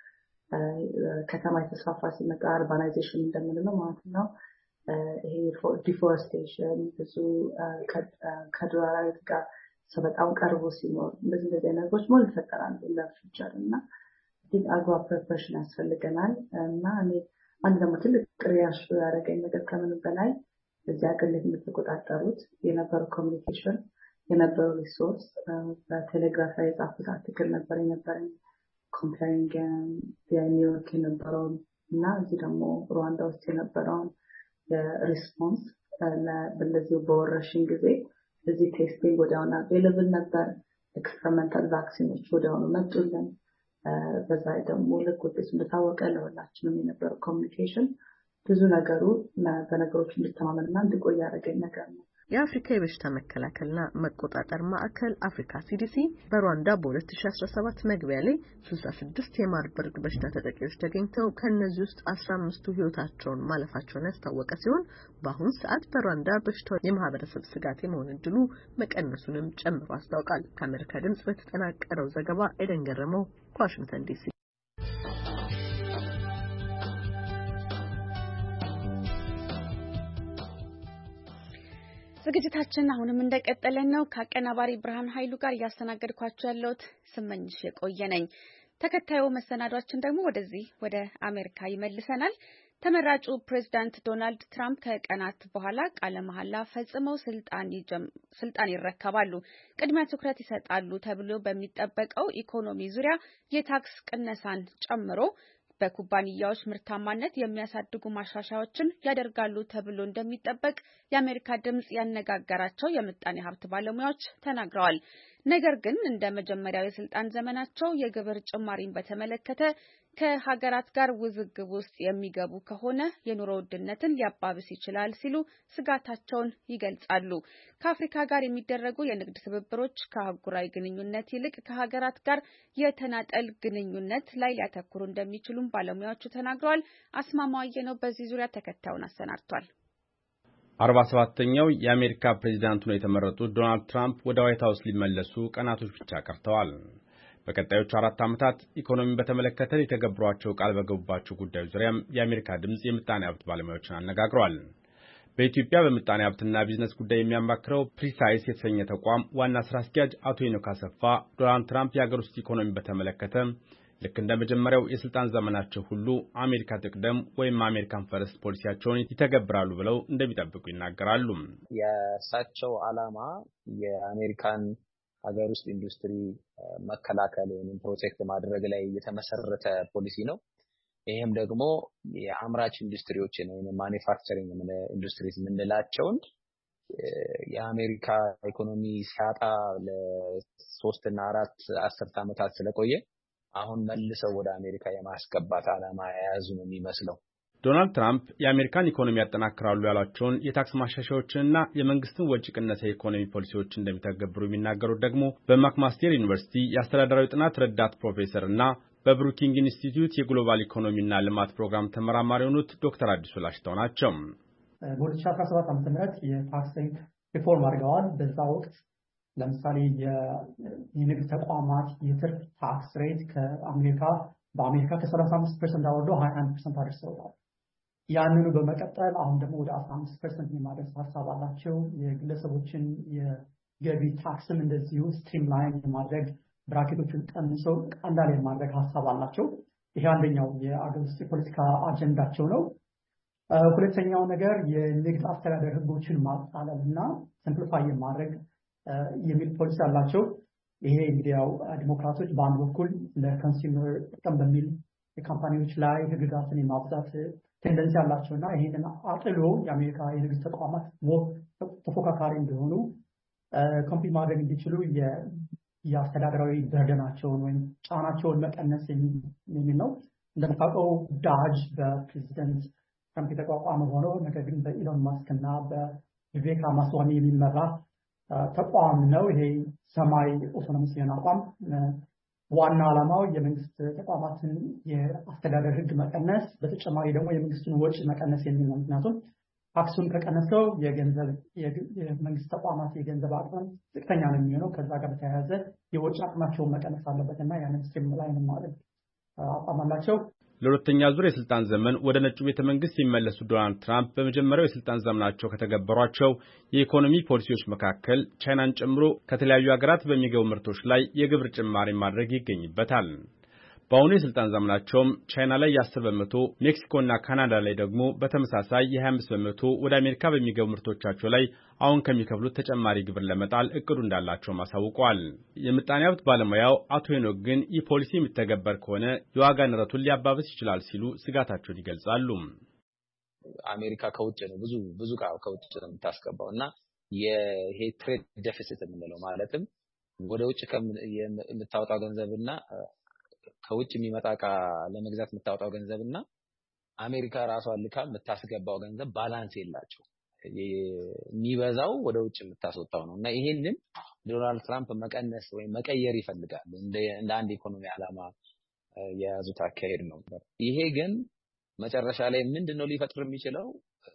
ከተማ የተስፋፋ ሲመጣ አርባናይዜሽን እንደምንለው ማለት ነው ይሄ ዲፎረስቴሽን ብዙ ከድራራዊት ጋር በጣም ቀርቦ ሲኖር እንደዚህ እንደዚህ ነገሮች ሞል ይፈጠራሉ ለፍቸር እና ዲግ አግባ ፕሪፐሬሽን ያስፈልገናል እና እኔ አንድ ደግሞ ትልቅ ቅሪያሽ ያደረገኝ ነገር ከምን በላይ እዚያ ግለት የምትቆጣጠሩት የነበረው ኮሚኒኬሽን የነበረው ሪሶርስ በቴሌግራፍ ላይ የጻፉት አርቲክል ነበር የነበረኝ ኮምፕላይንግ የኒውዮርክ የነበረው እና እዚህ ደግሞ ሩዋንዳ ውስጥ የነበረውን ሪስፖንስ በእንደዚህ በወረርሽኝ ጊዜ እዚህ ቴስቲንግ ወዲያውኑ አቬይለብል ነበር ኤክስፐሪመንታል ቫክሲኖች ወዲያውኑ መጡልን በዛ ደግሞ ልክ ውጤቱ እንደታወቀ ለሁላችንም የነበረው ኮሚኒኬሽን ብዙ ነገሩ በነገሮች እንድተማመንና እንድቆይ ያደረገኝ ነገር ነው የአፍሪካ የበሽታ መከላከልና መቆጣጠር ማዕከል አፍሪካ ሲዲሲ በሩዋንዳ በ2017 መግቢያ ላይ ስልሳ ስድስት የማርበርግ በሽታ ተጠቂዎች ተገኝተው ከነዚህ ውስጥ አስራ አምስቱ ህይወታቸውን ማለፋቸውን ያስታወቀ ሲሆን በአሁኑ ሰዓት በሩዋንዳ በሽታው የማህበረሰብ ስጋት የመሆን እድሉ መቀነሱንም ጨምሮ አስታውቃል ከአሜሪካ ድምጽ በተጠናቀረው ዘገባ ኤደን ገረመው ከዋሽንግተን ዲሲ ዝግጅታችን አሁንም እንደቀጠለ ነው ከአቀናባሪ ብርሃን ኃይሉ ጋር ያስተናገድኳችሁ ያለሁት ስመኝሽ የቆየነኝ ተከታዩ መሰናዷችን ደግሞ ወደዚህ ወደ አሜሪካ ይመልሰናል ተመራጩ ፕሬዝዳንት ዶናልድ ትራምፕ ከቀናት በኋላ ቃለ መሐላ ፈጽመው ስልጣን ስልጣን ይረከባሉ ቅድሚያ ትኩረት ይሰጣሉ ተብሎ በሚጠበቀው ኢኮኖሚ ዙሪያ የታክስ ቅነሳን ጨምሮ በኩባንያዎች ምርታማነት የሚያሳድጉ ማሻሻያዎችን ያደርጋሉ ተብሎ እንደሚጠበቅ የአሜሪካ ድምጽ ያነጋገራቸው የምጣኔ ሀብት ባለሙያዎች ተናግረዋል ነገር ግን እንደ መጀመሪያው የስልጣን ዘመናቸው የግብር ጭማሪን በተመለከተ ከሀገራት ጋር ውዝግብ ውስጥ የሚገቡ ከሆነ የኑሮ ውድነትን ሊያባብስ ይችላል ሲሉ ስጋታቸውን ይገልጻሉ ከአፍሪካ ጋር የሚደረጉ የንግድ ትብብሮች ከአህጉራዊ ግንኙነት ይልቅ ከሀገራት ጋር የተናጠል ግንኙነት ላይ ሊያተኩሩ እንደሚችሉም ባለሙያዎቹ ተናግረዋል አስማማው ነው በዚህ ዙሪያ ተከታዩን አሰናድቷል አርባ ሰባተኛው የአሜሪካ ፕሬዝዳንት ሆነው የተመረጡት ዶናልድ ትራምፕ ወደ ዋይት ሃውስ ሊመለሱ ቀናቶች ብቻ ቀርተዋል በቀጣዮቹ አራት ዓመታት ኢኮኖሚን በተመለከተ የተገበሯቸው ቃል በገቡባቸው ጉዳዮች ዙሪያም የአሜሪካ ድምጽ የምጣኔ ሀብት ባለሙያዎችን አነጋግሯል በኢትዮጵያ በምጣኔ ሀብትና ቢዝነስ ጉዳይ የሚያማክረው ፕሪሳይስ የተሰኘ ተቋም ዋና ስራ አስኪያጅ አቶ ሄኖክ አሰፋ ዶናልድ ትራምፕ የሀገር ውስጥ ኢኮኖሚ በተመለከተ ልክ እንደ መጀመሪያው የስልጣን ዘመናቸው ሁሉ አሜሪካ ትቅደም ወይም አሜሪካን ፈርስት ፖሊሲያቸውን ይተገብራሉ ብለው እንደሚጠብቁ ይናገራሉ የእሳቸው ዓላማ የአሜሪካን ሀገር ውስጥ ኢንዱስትሪ መከላከል ወይም ፕሮቴክት ማድረግ ላይ የተመሰረተ ፖሊሲ ነው ይሄም ደግሞ የአምራች ኢንዱስትሪዎችን ወይም ማኒፋክቸሪንግ ኢንዱስትሪስ የምንላቸውን የአሜሪካ ኢኮኖሚ ሲያጣ ለሶስት እና አራት አስርት ዓመታት ስለቆየ አሁን መልሰው ወደ አሜሪካ የማስገባት ዓላማ የያዙ ነው የሚመስለው ዶናልድ ትራምፕ የአሜሪካን ኢኮኖሚ ያጠናክራሉ ያሏቸውን የታክስ ማሻሻያዎችንና የመንግስትን ወጪ ቅነሳ የኢኮኖሚ ፖሊሲዎችን እንደሚተገብሩ የሚናገሩት ደግሞ በማክማስተር ዩኒቨርሲቲ የአስተዳደራዊ ጥናት ረዳት ፕሮፌሰር እና በብሩኪንግ ኢንስቲትዩት የግሎባል ኢኮኖሚና ልማት ፕሮግራም ተመራማሪ የሆኑት ዶክተር አዲሱ ላሽተው ናቸው በሁለት ሺህ አስራ ሰባት ዓመተ ምህረት የታክስ ሪፎርም አድርገዋል በዛ ወቅት ለምሳሌ የንግድ ተቋማት የትርፍ ታክስ ሬት ከአሜሪካ በአሜሪካ ከሰላሳ አምስት ፐርሰንት አወርዶ ሀያ አንድ ፐርሰንት አድርሰዋል ያንኑ በመቀጠል አሁን ደግሞ ወደ አስራ አምስት ፐርሰንት የማድረስ ሐሳብ አላቸው የግለሰቦችን የገቢ ታክስን እንደዚሁ ስትሪምላይን የማድረግ ብራኬቶችን ቀንሶ ቀላል የማድረግ ሐሳብ አላቸው። ይሄ አንደኛው የአገር ውስጥ የፖለቲካ አጀንዳቸው ነው። ሁለተኛው ነገር የንግድ አስተዳደር ህጎችን ማቃለል እና ሲምፕሊፋይ ማድረግ የሚል ፖሊሲ አላቸው። ይሄ እንግዲህ ያው ዲሞክራቶች በአንድ በኩል ለኮንሱመር ጥቅም በሚል የካምፓኒዎች ላይ ህግጋትን የማብዛት ቴንደንሲ አላቸውና ይሄንን አጥሎ የአሜሪካ የንግድ ተቋማት ተፎካካሪ እንዲሆኑ ኮምፒት ማድረግ እንዲችሉ የአስተዳደራዊ በርደናቸውን ወይም ጫናቸውን መቀነስ የሚል ነው። እንደምታውቀው ዳጅ በፕሬዚደንት ትራምፕ የተቋቋመ ሆኖ ነገር ግን በኢሎን ማስክ እና በቪቬክ ራማስዋሚ የሚመራ ተቋም ነው። ይሄ ሰማይ ኦቶኖመስ የሆነ አቋም ዋና ዓላማው የመንግስት ተቋማትን የአስተዳደር ህግ መቀነስ፣ በተጨማሪ ደግሞ የመንግስትን ወጪ መቀነስ የሚል ነው። ምክንያቱም ታክሱን ከቀነሰው የገንዘብ የመንግስት ተቋማት የገንዘብ አቅም ዝቅተኛ ነው የሚሆነው። ከዛ ጋር በተያያዘ የወጪ አቅማቸውን መቀነስ አለበትና ያንን ስትሪምላይን ማድረግ አቋም አላቸው። ለሁለተኛ ዙር የስልጣን ዘመን ወደ ነጩ ቤተ መንግስት ሲመለሱ ዶናልድ ትራምፕ በመጀመሪያው የስልጣን ዘመናቸው ከተገበሯቸው የኢኮኖሚ ፖሊሲዎች መካከል ቻይናን ጨምሮ ከተለያዩ ሀገራት በሚገቡ ምርቶች ላይ የግብር ጭማሪ ማድረግ ይገኝበታል። በአሁኑ የስልጣን ዘመናቸውም ቻይና ላይ የአስር በመቶ፣ ሜክሲኮና ካናዳ ላይ ደግሞ በተመሳሳይ የሀያ አምስት በመቶ ወደ አሜሪካ በሚገቡ ምርቶቻቸው ላይ አሁን ከሚከፍሉት ተጨማሪ ግብር ለመጣል እቅዱ እንዳላቸውም አሳውቀዋል። የምጣኔ ሀብት ባለሙያው አቶ ሄኖክ ግን ይህ ፖሊሲ የሚተገበር ከሆነ የዋጋ ንረቱን ሊያባብስ ይችላል ሲሉ ስጋታቸውን ይገልጻሉ። አሜሪካ ከውጭ ነው ብዙ ብዙ ከውጭ ነው የምታስገባው እና ይሄ ትሬድ ዴፊሲት የምንለው ማለትም ወደ ውጭ የምታወጣው ገንዘብና ከውጭ የሚመጣ ዕቃ ለመግዛት የምታወጣው ገንዘብና አሜሪካ ራሷ ልካ የምታስገባው ገንዘብ ባላንስ የላቸው። የሚበዛው ወደ ውጭ የምታስወጣው ነው እና ይሄንን ዶናልድ ትራምፕ መቀነስ ወይ መቀየር ይፈልጋሉ። እንደ እንደ አንድ ኢኮኖሚ ዓላማ የያዙት አካሄድ ነው። ይሄ ግን መጨረሻ ላይ ምንድነው ሊፈጥር የሚችለው?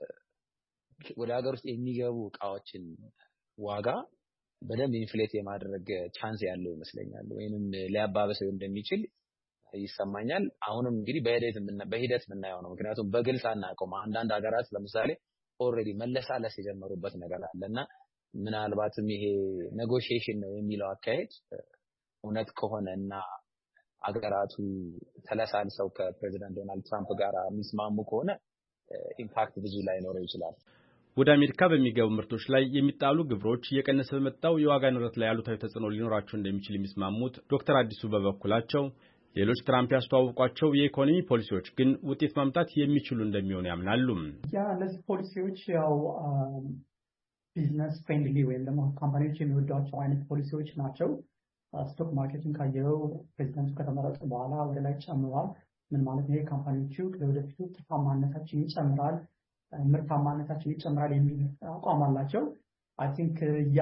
ወደ ሀገር ውስጥ የሚገቡ ዕቃዎችን ዋጋ በደንብ ኢንፍሌት የማድረግ ቻንስ ያለው ይመስለኛል፣ ወይንም ሊያባበሰው እንደሚችል ይሰማኛል። አሁንም እንግዲህ በሂደት በሂደት የምናየው ነው። ምክንያቱም በግልጽ አናውቀውም። አንዳንድ ሀገራት ለምሳሌ ኦልሬዲ መለሳለስ የጀመሩበት ነገር አለና ምናልባትም ይሄ ኔጎሺዬሽን ነው የሚለው አካሄድ እውነት ከሆነና አገራቱ ተለሳልሰው ከፕሬዚዳንት ዶናልድ ትራምፕ ጋር የሚስማሙ ከሆነ ኢምፓክት ብዙ ላይ ኖረው ይችላል። ወደ አሜሪካ በሚገቡ ምርቶች ላይ የሚጣሉ ግብሮች እየቀነሰ በመጣው የዋጋ ንረት ላይ ያሉታዊ ተጽዕኖ ሊኖራቸው እንደሚችል የሚስማሙት ዶክተር አዲሱ በበኩላቸው ሌሎች ትራምፕ ያስተዋወቋቸው የኢኮኖሚ ፖሊሲዎች ግን ውጤት ማምጣት የሚችሉ እንደሚሆኑ ያምናሉ። ያ እነዚህ ፖሊሲዎች ያው ቢዝነስ ፍሬንድሊ ወይም ደግሞ ካምፓኒዎች የሚወዷቸው አይነት ፖሊሲዎች ናቸው። ስቶክ ማርኬቱን ካየው ፕሬዚዳንቱ ከተመረጡ በኋላ ወደ ላይ ጨምሯል። ምን ማለት ነው? ካምፓኒዎቹ ለወደፊቱ ትርፋማነታችን ይጨምራል፣ ምርታማነታችን ይጨምራል የሚል አቋም አላቸው። አይ ቲንክ ያ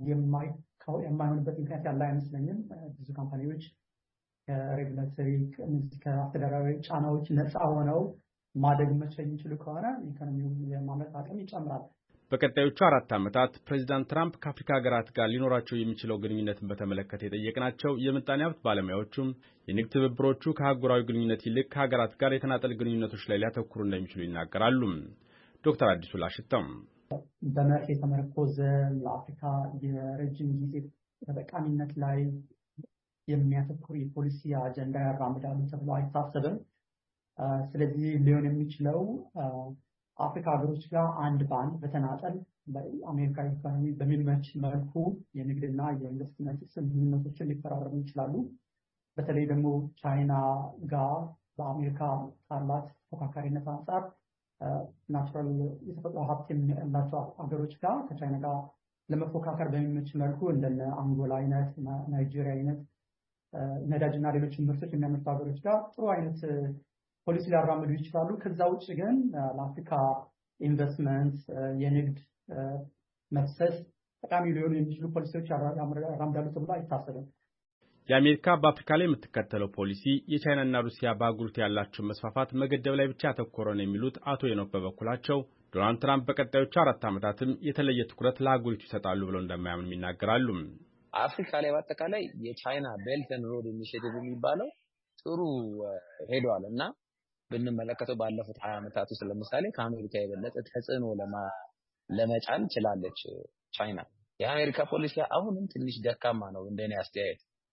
የማይሆንበት ምክንያት ያለ አይመስለኝም። ብዙ ካምፓኒዎች ከሬጉላቶሪ ከአስተዳደራዊ ጫናዎች ነፃ ሆነው ማደግ መቻል የሚችሉ ከሆነ ኢኮኖሚው የማምረት አቅም ይጨምራል። በቀጣዮቹ አራት ዓመታት ፕሬዚዳንት ትራምፕ ከአፍሪካ ሀገራት ጋር ሊኖራቸው የሚችለው ግንኙነትን በተመለከተ የጠየቅናቸው የምጣኔ ሀብት ባለሙያዎቹም የንግድ ትብብሮቹ ከአህጉራዊ ግንኙነት ይልቅ ከሀገራት ጋር የተናጠል ግንኙነቶች ላይ ሊያተኩሩ እንደሚችሉ ይናገራሉ። ዶክተር አዲሱ ላሽተም በመርህ የተመረኮዘ ለአፍሪካ የረጅም ጊዜ ተጠቃሚነት ላይ የሚያተኩር የፖሊሲ አጀንዳ ያራምዳሉ ተብሎ አይታሰብም። ስለዚህ ሊሆን የሚችለው አፍሪካ ሀገሮች ጋር አንድ በአንድ በተናጠል በአሜሪካ ኢኮኖሚ በሚመች መልኩ የንግድና የኢንቨስትመንት ስምምነቶችን ሊፈራረሙ ይችላሉ። በተለይ ደግሞ ቻይና ጋር በአሜሪካ ካላት ተፎካካሪነት አንጻር ናቹራል የተፈጥሮ ሀብት ያላቸው ሀገሮች ጋር ከቻይና ጋር ለመፎካከር በሚመች መልኩ እንደነ አንጎላ አይነት፣ ናይጄሪያ አይነት ነዳጅና ሌሎች ምርቶች የሚያመርቱ ሀገሮች ጋር ጥሩ አይነት ፖሊሲ ሊያራምዱ ይችላሉ። ከዛ ውጭ ግን ለአፍሪካ ኢንቨስትመንት የንግድ መፍሰስ ጠቃሚ ሊሆኑ የሚችሉ ፖሊሲዎች ያራምዳሉ ተብሎ አይታሰብም። የአሜሪካ በአፍሪካ ላይ የምትከተለው ፖሊሲ የቻይናና ሩሲያ በአህጉሪቱ ያላቸው መስፋፋት መገደብ ላይ ብቻ ያተኮረ ነው የሚሉት አቶ ሄኖክ በበኩላቸው ዶናልድ ትራምፕ በቀጣዮቹ አራት ዓመታትም የተለየ ትኩረት ለአህጉሪቱ ይሰጣሉ ብለው እንደማያምኑ ይናገራሉ። አፍሪካ ላይ በአጠቃላይ የቻይና ቤልት ኤንድ ሮድ ኢኒሺየቲቭ የሚባለው ጥሩ ሄዷል እና ብንመለከተው ባለፉት ሀያ ዓመታት ውስጥ ለምሳሌ ከአሜሪካ የበለጠ ተጽዕኖ ለመጫን ችላለች ቻይና። የአሜሪካ ፖሊሲ አሁንም ትንሽ ደካማ ነው እንደኔ አስተያየት።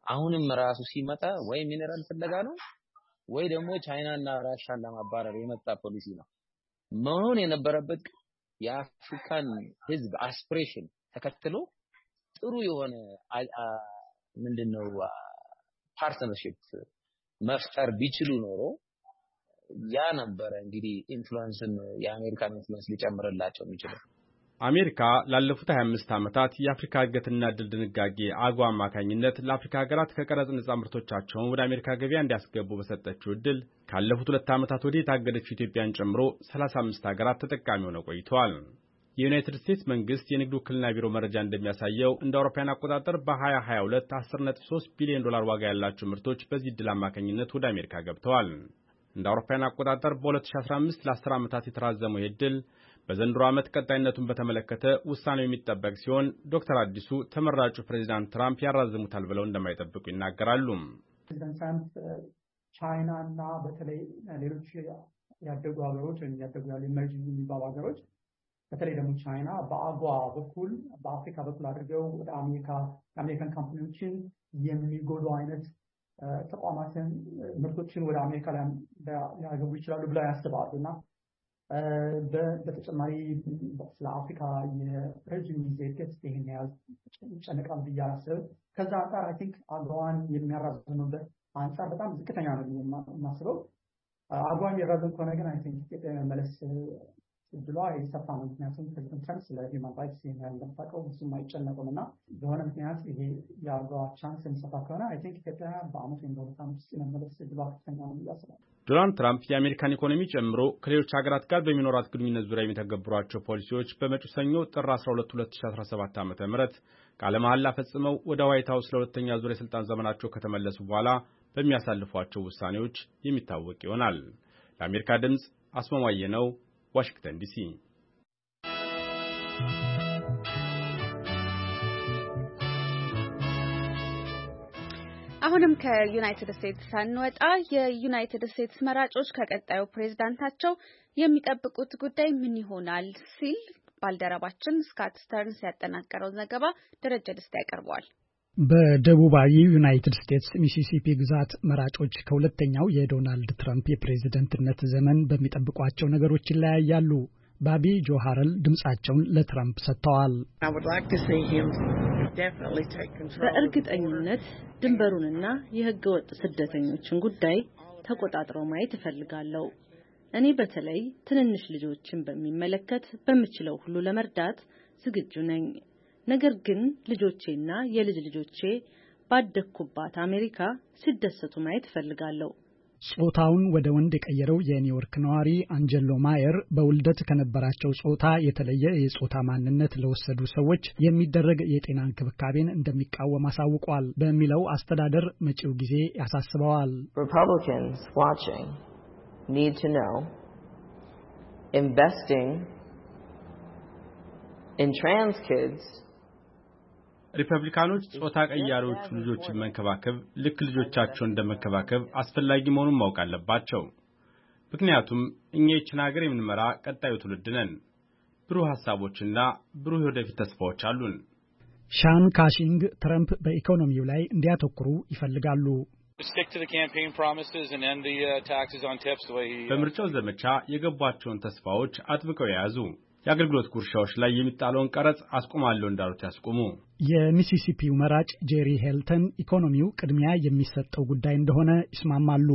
አሁንም ራሱ ሲመጣ ወይ ሚነራል ፍለጋ ነው ወይ ደግሞ ቻይናና ራሻን ለማባረር የመጣ ፖሊሲ ነው መሆን የነበረበት የአፍሪካን ህዝብ አስፒሬሽን ተከትሎ ጥሩ የሆነ ምንድነው ፓርትነርሺፕ መፍጠር ቢችሉ ኖሮ ያ ነበር እንግዲህ ኢንፍሉዌንስን የአሜሪካን ኢንፍሉዌንስ ሊጨምርላቸው የሚችለው አሜሪካ ላለፉት ሃያ አምስት ዓመታት የአፍሪካ እድገትና ድል ድንጋጌ አጓ አማካኝነት ለአፍሪካ ሀገራት ከቀረጥ ነጻ ምርቶቻቸውን ወደ አሜሪካ ገበያ እንዲያስገቡ በሰጠችው እድል ካለፉት ሁለት ዓመታት ወዲህ የታገደችው ኢትዮጵያን ጨምሮ ሰላሳ አምስት ሀገራት ተጠቃሚ ሆነው ቆይተዋል። የዩናይትድ ስቴትስ መንግስት የንግድ ውክልና ቢሮ መረጃ እንደሚያሳየው እንደ አውሮፓውያን አቆጣጠር በ2022 አስር ነጥብ ሶስት ቢሊዮን ዶላር ዋጋ ያላቸው ምርቶች በዚህ እድል አማካኝነት ወደ አሜሪካ ገብተዋል። እንደ አውሮፓውያን አቆጣጠር በ2015 ለ10 ዓመታት የተራዘመው እድል በዘንድሮ ዓመት ቀጣይነቱን በተመለከተ ውሳኔው የሚጠበቅ ሲሆን ዶክተር አዲሱ ተመራጩ ፕሬዝዳንት ትራምፕ ያራዝሙታል ብለው እንደማይጠብቁ ይናገራሉ። ፕሬዝዳንት ትራምፕ ቻይና እና በተለይ ሌሎች ያደጉ ሀገሮች ወይም ያደጉ ያሉ ኢመርጂንግ የሚባሉ ሀገሮች በተለይ ደግሞ ቻይና በአጓ በኩል በአፍሪካ በኩል አድርገው ወደ አሜሪካ የአሜሪካን ካምፓኒዎችን የሚጎዱ አይነት ተቋማትን ምርቶችን ወደ አሜሪካ ሊያገቡ ይችላሉ ብለው ያስባሉ እና በተጨማሪ ስለ አፍሪካ የረጅም ጊዜ እድገት ይሄን ያህል ጨነቃል ብዬ አላስብም። ከዛ አንጻር አይ ቲንክ አጓዋን የሚያራዝምበት አንጻር በጣም ዝቅተኛ ነው የማስበው። አጓዋን የሚያራዝም ከሆነ ግን አይ ቲንክ ኢትዮጵያ መመለስ እድሏ የሰፋ ነው። ምክንያቱም ፕሬዚደንት ትራምፕ ስለ ሂውማን ራይትስ የሚያለምታቀው እሱም አይጨነቁም እና በሆነ ምክንያት ይሄ የአጓዋ ቻንስ የሚሰፋ ከሆነ አይ ቲንክ ኢትዮጵያ በአመት ወይም በሁለት ዓመት ውስጥ የመመለስ እድሏ ከፍተኛ ነው ብዬ አስባለሁ። ዶናልድ ትራምፕ የአሜሪካን ኢኮኖሚ ጨምሮ ከሌሎች ሀገራት ጋር በሚኖራት ግንኙነት ዙሪያ የሚተገብሯቸው ፖሊሲዎች በመጪው ሰኞ ጥር አስራ ሁለት ሁለት ሺህ አስራ ሰባት ዓመተ ምህረት ቃለ መሐላ ፈጽመው ወደ ዋይት ሃውስ ለሁለተኛ ዙር የስልጣን ዘመናቸው ከተመለሱ በኋላ በሚያሳልፏቸው ውሳኔዎች የሚታወቅ ይሆናል። ለአሜሪካ ድምጽ አስማማየ ነው፣ ዋሽንግተን ዲሲ። አሁንም ከዩናይትድ ስቴትስ ሳንወጣ የዩናይትድ ስቴትስ መራጮች ከቀጣዩ ፕሬዝዳንታቸው የሚጠብቁት ጉዳይ ምን ይሆናል ሲል ባልደረባችን ስካት ስተርንስ ያጠናቀረው ዘገባ ደረጀ ደስታ ያቀርበዋል። በደቡባዊ ዩናይትድ ስቴትስ ሚሲሲፒ ግዛት መራጮች ከሁለተኛው የዶናልድ ትራምፕ የፕሬዝዳንትነት ዘመን በሚጠብቋቸው ነገሮች ይለያያሉ። ባቢ ጆሃረል ድምጻቸውን ለትራምፕ ሰጥተዋል። በእርግጠኝነት ድንበሩንና የሕገ ወጥ ስደተኞችን ጉዳይ ተቆጣጥረው ማየት እፈልጋለሁ። እኔ በተለይ ትንንሽ ልጆችን በሚመለከት በምችለው ሁሉ ለመርዳት ዝግጁ ነኝ። ነገር ግን ልጆቼና የልጅ ልጆቼ ባደኩባት አሜሪካ ሲደሰቱ ማየት እፈልጋለሁ። ጾታውን ወደ ወንድ የቀየረው የኒውዮርክ ነዋሪ አንጀሎ ማየር በውልደት ከነበራቸው ጾታ የተለየ የጾታ ማንነት ለወሰዱ ሰዎች የሚደረግ የጤና እንክብካቤን እንደሚቃወም አሳውቋል በሚለው አስተዳደር መጪው ጊዜ ያሳስበዋል። Republicans watching need to know investing in trans kids ሪፐብሊካኖች ጾታ ቀያሪዎቹ ልጆችን መንከባከብ ልክ ልጆቻቸውን እንደመከባከብ አስፈላጊ መሆኑን ማወቅ አለባቸው። ምክንያቱም እኛ ይህችን ሀገር የምንመራ ቀጣዩ ትውልድ ነን። ብሩህ ሐሳቦችና ብሩህ ወደፊት ተስፋዎች አሉን። ሻን ካሺንግ ትራምፕ በኢኮኖሚው ላይ እንዲያተኩሩ ይፈልጋሉ። በምርጫው ዘመቻ የገቧቸውን ተስፋዎች አጥብቀው የያዙ የአገልግሎት ጉርሻዎች ላይ የሚጣለውን ቀረጽ አስቆማለሁ እንዳሉት ያስቆሙ። የሚሲሲፒው መራጭ ጄሪ ሄልተን ኢኮኖሚው ቅድሚያ የሚሰጠው ጉዳይ እንደሆነ ይስማማሉ።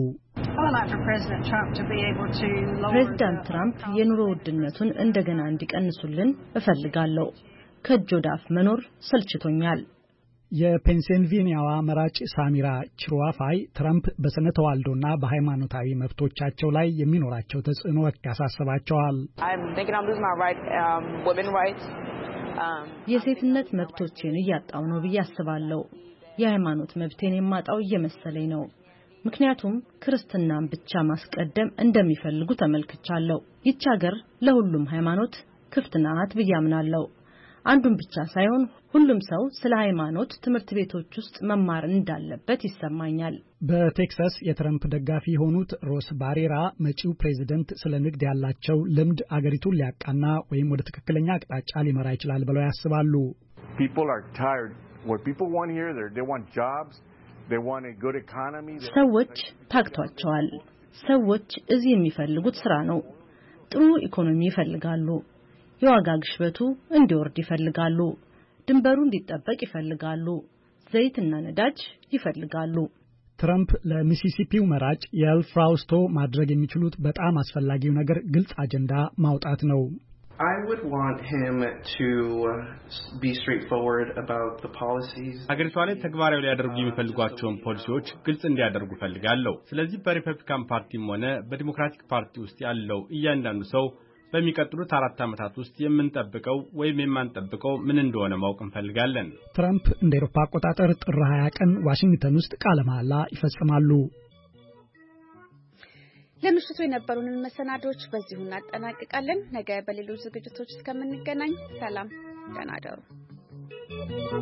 ፕሬዝዳንት ትራምፕ የኑሮ ውድነቱን እንደገና እንዲቀንሱልን እፈልጋለሁ። ከእጅ ወደ አፍ መኖር ሰልችቶኛል። የፔንሲልቬኒያዋ መራጭ ሳሚራ ችሩዋፋይ ትራምፕ በስነ ተዋልዶና በሃይማኖታዊ መብቶቻቸው ላይ የሚኖራቸው ተጽዕኖ ያሳስባቸዋል። የሴትነት መብቶቼን እያጣው ነው ብዬ አስባለሁ። የሃይማኖት መብቴን የማጣው እየመሰለኝ ነው። ምክንያቱም ክርስትናን ብቻ ማስቀደም እንደሚፈልጉ ተመልክቻለሁ። ይህች ሀገር ለሁሉም ሃይማኖት ክፍት ናት ብዬ አምናለሁ። አንዱን ብቻ ሳይሆን ሁሉም ሰው ስለ ሃይማኖት ትምህርት ቤቶች ውስጥ መማር እንዳለበት ይሰማኛል። በቴክሳስ የትራምፕ ደጋፊ የሆኑት ሮስ ባሬራ መጪው ፕሬዝዳንት ስለ ንግድ ያላቸው ልምድ አገሪቱን ሊያቃና ወይም ወደ ትክክለኛ አቅጣጫ ሊመራ ይችላል ብለው ያስባሉ። People are tired. What people want here, they want jobs. ሰዎች ታክቷቸዋል። ሰዎች እዚህ የሚፈልጉት ስራ ነው። ጥሩ ኢኮኖሚ ይፈልጋሉ። የዋጋ ግሽበቱ እንዲወርድ ይፈልጋሉ። ድንበሩ እንዲጠበቅ ይፈልጋሉ። ዘይትና ነዳጅ ይፈልጋሉ። ትራምፕ ለሚሲሲፒው መራጭ የኤል ፍራውስቶ ማድረግ የሚችሉት በጣም አስፈላጊው ነገር ግልጽ አጀንዳ ማውጣት ነው። I would want him to be straightforward about the policies. ሀገሪቷ ላይ ተግባራዊ ሊያደርጉ የሚፈልጓቸውን ፖሊሲዎች ግልጽ እንዲያደርጉ ፈልጋለሁ። ስለዚህ በሪፐብሊካን ፓርቲም ሆነ በዲሞክራቲክ ፓርቲ ውስጥ ያለው እያንዳንዱ ሰው በሚቀጥሉት አራት ዓመታት ውስጥ የምንጠብቀው ወይም የማንጠብቀው ምን እንደሆነ ማወቅ እንፈልጋለን። ትራምፕ እንደ አውሮፓ አቆጣጠር ጥር ሃያ ቀን ዋሽንግተን ውስጥ ቃለ መሃላ ይፈጽማሉ። ለምሽቱ የነበሩንን መሰናዶዎች በዚሁ እናጠናቅቃለን። ነገ በሌሎች ዝግጅቶች እስከምንገናኝ ሰላም፣ ደህና እደሩ።